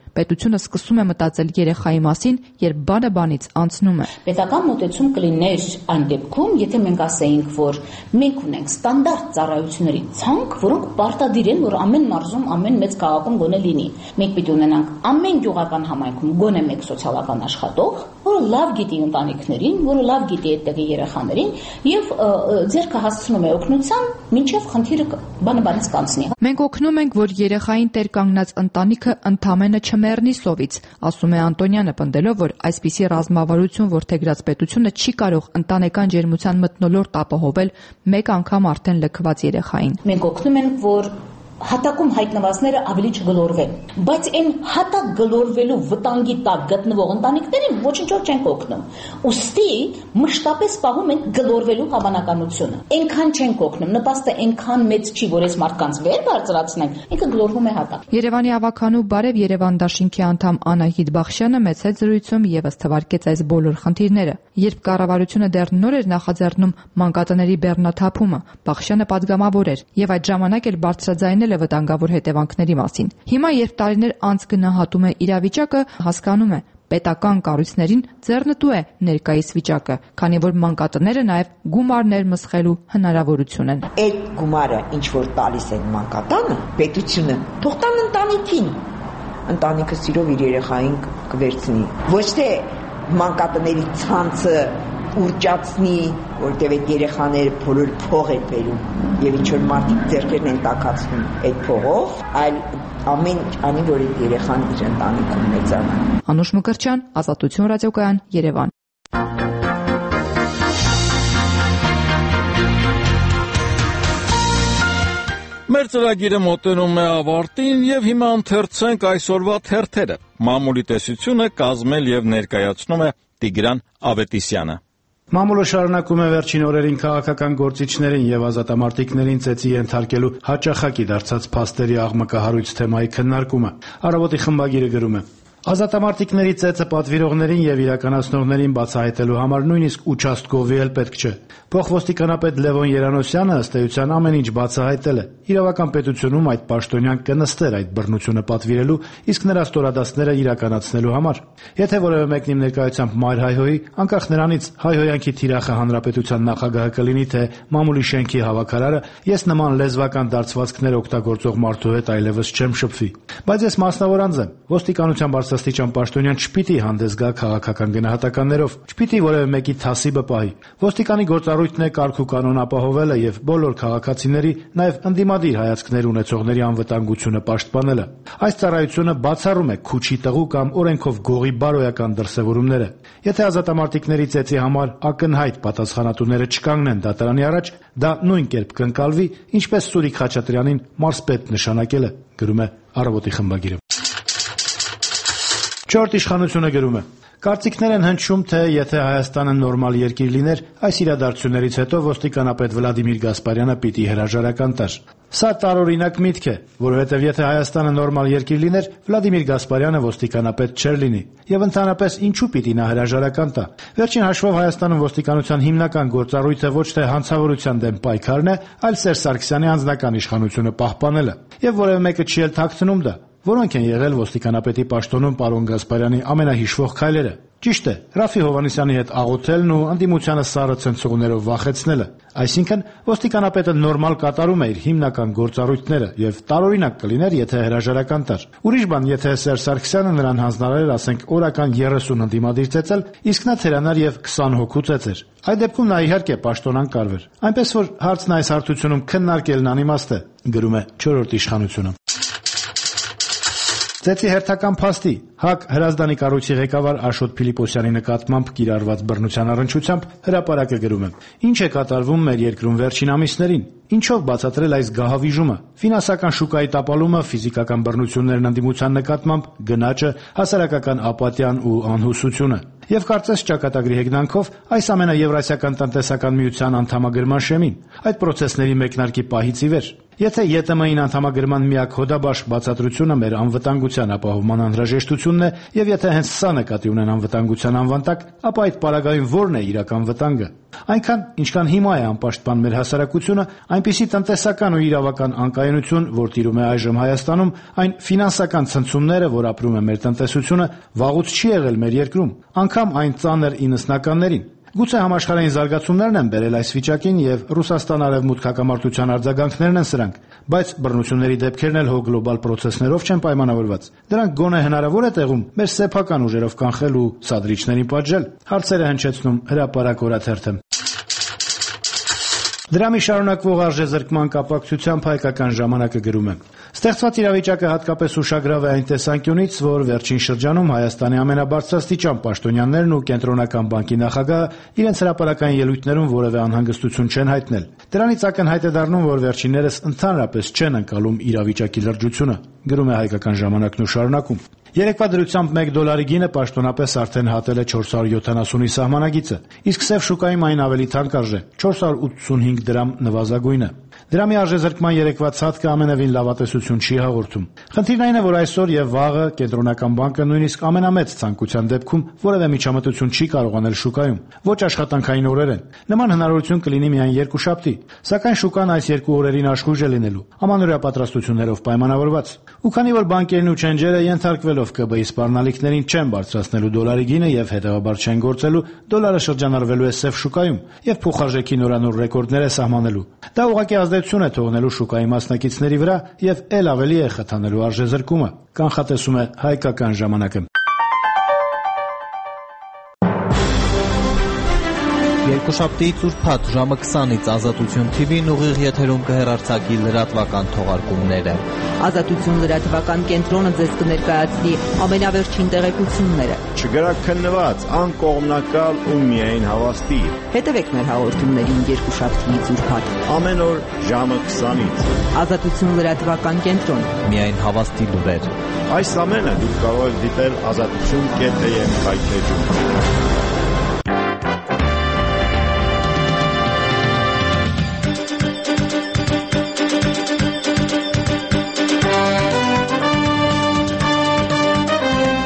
Պետությունը սկսում է մտածել երեխայի մասին, երբ բանը բանից անցնում է։ Պետական մոտեցում կլիներ այն դեպքում, եթե մենք ասեինք, որ մենք ունենք ստանդարտ ծառայությունների ցանկ, որոնք պարտադիր են, որ ամեն մարզում, ամեն մեծ քաղաքում գոնե լինի։ Մենք պիտի ունենանք ամեն գյուղական համայնքում գոնե մեկ սոցիալական աշխատող, որը լավ գիտի ընտանիքներին, որը լավ գիտի այդտեղի երեխաներին եւ ձեռքը հասցնում է օգնության, մինչեւ խնդիրը բանը բանից կանցնի։ Մենք օգնում ենք, որ երեխային տեր կանգնած ընտանիքը ընդամենը չմեռնի սովից, ասում է Անտոնյանը, պնդելով, որ այսպիսի ռազմավարություն որդեգրած պետությունը չի կարող ընտանեկան ջերմության մթնոլորտ ապահովել մեկ անգամ արդեն լքված երեխային։ Մենք օգնում ենք, որ հատակում հայտնվածները ավելի չգլորվեն, բայց այն հատակ գլորվելու վտանգի տակ գտնվող ընտանիքներին ոչինչով չենք օգնում։ Ուստի մշտապես պահում ենք գլորվելու հավանականությունը։ Այնքան չենք օգնում, նպաստը այնքան մեծ չի, որ այս մարդկանց վեր բարձրացնենք, ինքը գլորվում է հատակ։ Երևանի ավականու Բարև Երևան դաշինքի անդամ Անահիտ Բախշյանը մեծ հետ զրույցում եւս թվարկեց այս բոլոր խնդիրները։ Երբ կառավարությունը դեռ նոր էր նախաձեռնում մանկատների բեռնաթափումը, Բախշյանը պատգամավոր էր եւ այդ ժամանակ էլ բարձրաձայնել է վտանգավոր հետևանքների մասին։ Հիմա, երբ տարիներ անց գնահատում է իրավիճակը, հասկանում է, պետական կառույցներին ձեռնտու է ներկայիս վիճակը, քանի որ մանկատները նաև գումարներ մսխելու հնարավորություն են։ Այդ գումարը ինչ որ տալիս են մանկատանը, պետությունը թող տան ընտանիքին։ Ընտանիքը սիրով իր երեխային կվերցնի։ Ոչ թե մանկատների ցանցը ուրճացնի, որտեղ այդ երեխաները բոլոր փող են բերում եւ ինչ որ մարդիկ ձեռքերն են տակածնում այդ փողով, այլ ամեն ինչ անի, որ այդ երեխան իր ընտանիքում մեծանա։ Անուշ Մկրտչյան, Ազատություն ռադիոկայան, Երևան։ Մեր ծրագիրը մոտենում է ավարտին եւ հիմա ընթերցենք այսօրվա թերթերը։ Մամուլի տեսությունը կազմել եւ ներկայացնում է Տիգրան Ավետիսյանը։ Մամուլը շարունակում է վերջին օրերին քաղաքական գործիչներին եւ ազատամարտիկներին ծեծի ենթարկելու հաճախակի դարձած փաստերի աղմկահարույց թեմայի քննարկումը։ Առավոտի խմբագիրը գրում է. Ազատամարտիկների ծեծը պատվիրողներին եւ իրականացնողներին բացահայտելու համար նույնիսկ ուչաստկովի էլ պետք չէ։ Փոխոստիկանապետ Լևոն Երանոսյանը ըստ էության ամեն ինչ բացահայտել է։ Իրավական պետությունում այդ պաշտոնյան կնստեր այդ բռնությունը պատվիրելու, իսկ նրա ստորադասները իրականացնելու համար։ Եթե որևէ մեկն իմ ներկայությամբ մայր հայհոյի, անկախ նրանից հայհոյանքի թիրախը հանրապետության նախագահը կլինի, թե մամուլի շենքի հավաքարարը, ես նման լեզվական դարձվածքներ օգտագործող մարդու հետ այլևս չեմ շփվի։ Բայց ես մասնավոր անձ եմ։ Ոստիկանության բարձրաստիճան պաշտոնյան չպիտի հանդես գա քաղաքական գնահատականներով, չպիտի որևէ մեկի թասիբը պահի։ Ոստիկանի գործառույթն է կարգ ու կանոն ապահովելը եւ բոլոր քաղաքացիների, նաեւ ընդդիմադիր հայացքներ ունեցողների անվտանգությունը պաշտպանելը։ Այս ծառայությունը բացառում է քուչի տղու կամ օրենքով գողի բարոյական դրսևորումները։ Եթե ազատամարտիկների ծեծի համար ակնհայտ պատասխանատուները չկանգնեն դատարանի առաջ, դա նույն կերպ կընկալվի, ինչպես Սուրիկ Խաչատրյանին մարզպետ նշանակելը, գրում է Առավոտի խմբագիրը։ Չորրորդ իշխանությունը գրում է. Կարծիքներ են հնչում, թե եթե Հայաստանը նորմալ երկիր լիներ, այս իրադարձություններից հետո ոստիկանապետ Վլադիմիր Գասպարյանը պիտի հրաժարական տար։ Սա տարօրինակ միտք է, որովհետև եթե Հայաստանը նորմալ երկիր լիներ, Վլադիմիր Գասպարյանը ոստիկանապետ չէր լինի, եւ ընդհանրապես ինչու պիտի նա հրաժարական տա։ Վերջին հաշվով Հայաստանում ոստիկանության հիմնական գործառույթը ոչ թե հանցավորության դեմ պայքարն է, այլ Սերժ Սարգսյանի անձնական իշխանությունը պահպանելը։ Եվ որևէ մեկը չի էլ թաքցնում դա։ Որոնք են եղել ոստիկանապետի պաշտոնում պարոն Գասպարյանի ամենահիշվող քայլերը։ Ճիշտ է, Ռաֆի Հովհաննիսյանի հետ աղոթելն ու ընդդիմությանը սառը ցնցողներով վախեցնելը։ Այսինքն ոստիկանապետը նորմալ կատարում է իր հիմնական գործառույթները եւ տարօրինակ կլիներ, եթե հրաժարական տար։ Ուրիշ բան, եթե Սերժ Սարգսյանը նրան հանձնարարեր, ասենք, օրական երեսուն ընդդիմադիր ծեծել, իսկ նա թերանար եւ քսան հոգու ծեծեր։ Այդ դեպքում նա իհարկե պաշտոնան կարվեր։ Այնպես որ հարցն այս հարթությունում քննարկելն անիմաստ է, գրում է չորրորդ իշխանությունը։ Ծեծի հերթական փաստի ՀԱԿ Հրազդանի կառույցի ղեկավար Աշոտ Փիլիպոսյանի նկատմամբ կիրառված բռնության առնչությամբ հրապարակը գրում է. Ինչ է կատարվում մեր երկրում վերջին ամիսներին։ Ինչով բացատրել այս գահավիժումը։ Ֆինանսական շուկայի տապալումը, ֆիզիկական բռնություններն ընդդիմության նկատմամբ, գնաճը, հասարակական ապատիան ու անհուսությունը։ Եվ կարծես ճակատագրի հեգնանքով այս ամենը Եվրասիական տնտեսական միության անդամագրման շեմին, այդ պրոցեսների մեկնարկի պահից ի վեր։ Եթե ԵՏՄ-ին անդամագրման միակ հոդաբաշխ բացատրությունը մեր անվտանգության ապահովման անհրաժեշտությունն է, եւ եթե հենց սա նկատի ունեն անվտանգության անվանտակ, ապա այդ պարագայում ո՞րն է իրական վտանգը։ Այնքան, ինչքան հիմա է անպաշտպան մեր հասարակությունը, այնպիսի տնտեսական ու իրավական անկայունություն, որ տիրում է այժմ Հայաստանում, այն ֆինանսական ցնցումները, որ ապրում է մեր տնտեսությունը, վաղուց չի եղել մեր երկրում, անգամ այն ծանր իննսնականներին։ Գուցե համաշխարհային զարգացումներն են բերել այս վիճակին եւ Ռուսաստան-արևմուտք հակամարտության արձագանքներն են սրանք, բայց բռնությունների դեպքերն էլ հո գլոբալ պրոցեսներով չեն պայմանավորված։ Դրանք գոնե հնարավոր է տեղում մեր սեփական ուժերով կանխել ու սադրիչներին պատժել։ Հարցերը հնչեցնում հրապարակ օրաթերթը։ Դրամի շարունակվող արժեզրկման կապակցությամբ Հայկական ժամանակը գրում է. Ստեղծված իրավիճակը հատկապես ուշագրավ է այն տեսանկյունից, որ վերջին շրջանում Հայաստանի ամենաբարձրաստիճան պաշտոնյաներն ու Կենտրոնական բանկի նախագահը իրենց հրապարակային ելույթներում որևէ անհանգստություն չեն հայտնել։ Դրանից ակնհայտ է դառնում, որ վերջիններս ընդհանրապես չեն ընկալում իրավիճակի լրջությունը, գրում է Հայկական ժամանակն ու շարունակում. Երեկվա դրությամբ մեկ դոլարի գինը պաշտոնապես արդեն հատել է չորս հարյուր յոթանասունի սահմանագիծը, իսկ սև շուկայում այն ավելի թանկ արժե՝ չորս հարյուր ութսունհինգ դրամ նվազագույնը։ Դրամի արժեզրկման երեկվա ցածկը ամենևին լավատեսություն չի հաղորդում։ Խնդիրն այն է, որ այսօր եւ վաղը Կենտրոնական բանկը նույնիսկ ամենամեծ ցանկության դեպքում որևէ միջամտություն չի կարող անել շուկայում, ոչ աշխատանքային օրերեն։ Նման հնարավորություն կլինի միայն երկուշաբթի, սակայն շուկան այս երկու օրերին աշխույժ է լինելու, ամանորյա պատրաստություններով պայմանավորված։ Ու քանի որ բանկերն ու չենջերը ենթարկվելով ԿԲ-ի սպառնալիքներին չեն բարձրացնելու դոլարի գինը եւ հետեւաբար չեն գործելու, դոլարը շրջանառվելու է սև շուկայում եւ փոխարժեքի նորանոր ռեկորդներ է սահմանելու։ Դա ուղղակի ազդեցություն է թողնելու շուկայի մասնակիցների վրա եւ ել ավելի է խթանելու արժեզրկումը, կանխատեսում է Հայկական ժամանակը։ Երկուշաբթիից ուրբաթ ժամը քսանից Ազատություն թի վին ուղիղ եթերում կհեռարձակի լրատվական թողարկումները։ Ազատություն լրատվական կենտրոնը ձեզ կներկայացնի ամենավերջին տեղեկությունները։ Չգրաքննված, անկողմնակալ ու միայն հավաստի։ Հետևեք մեր հաղորդումներին երկուշաբթիից ուրբաթ ամեն օր ժամը քսանից։ Ազատություն լրատվական կենտրոն։ Միայն հավաստի լուրեր։ Այս ամենը դուք կարող եք դիտել ազատություն կետ էմ հայտարարում։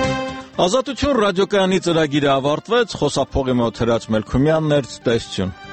Ազատություն ռադիոկայանի ծրագիրը ավարտվեց, խոսափողի մոտ Հրաչ Մելքումյանն էր, տեսություն։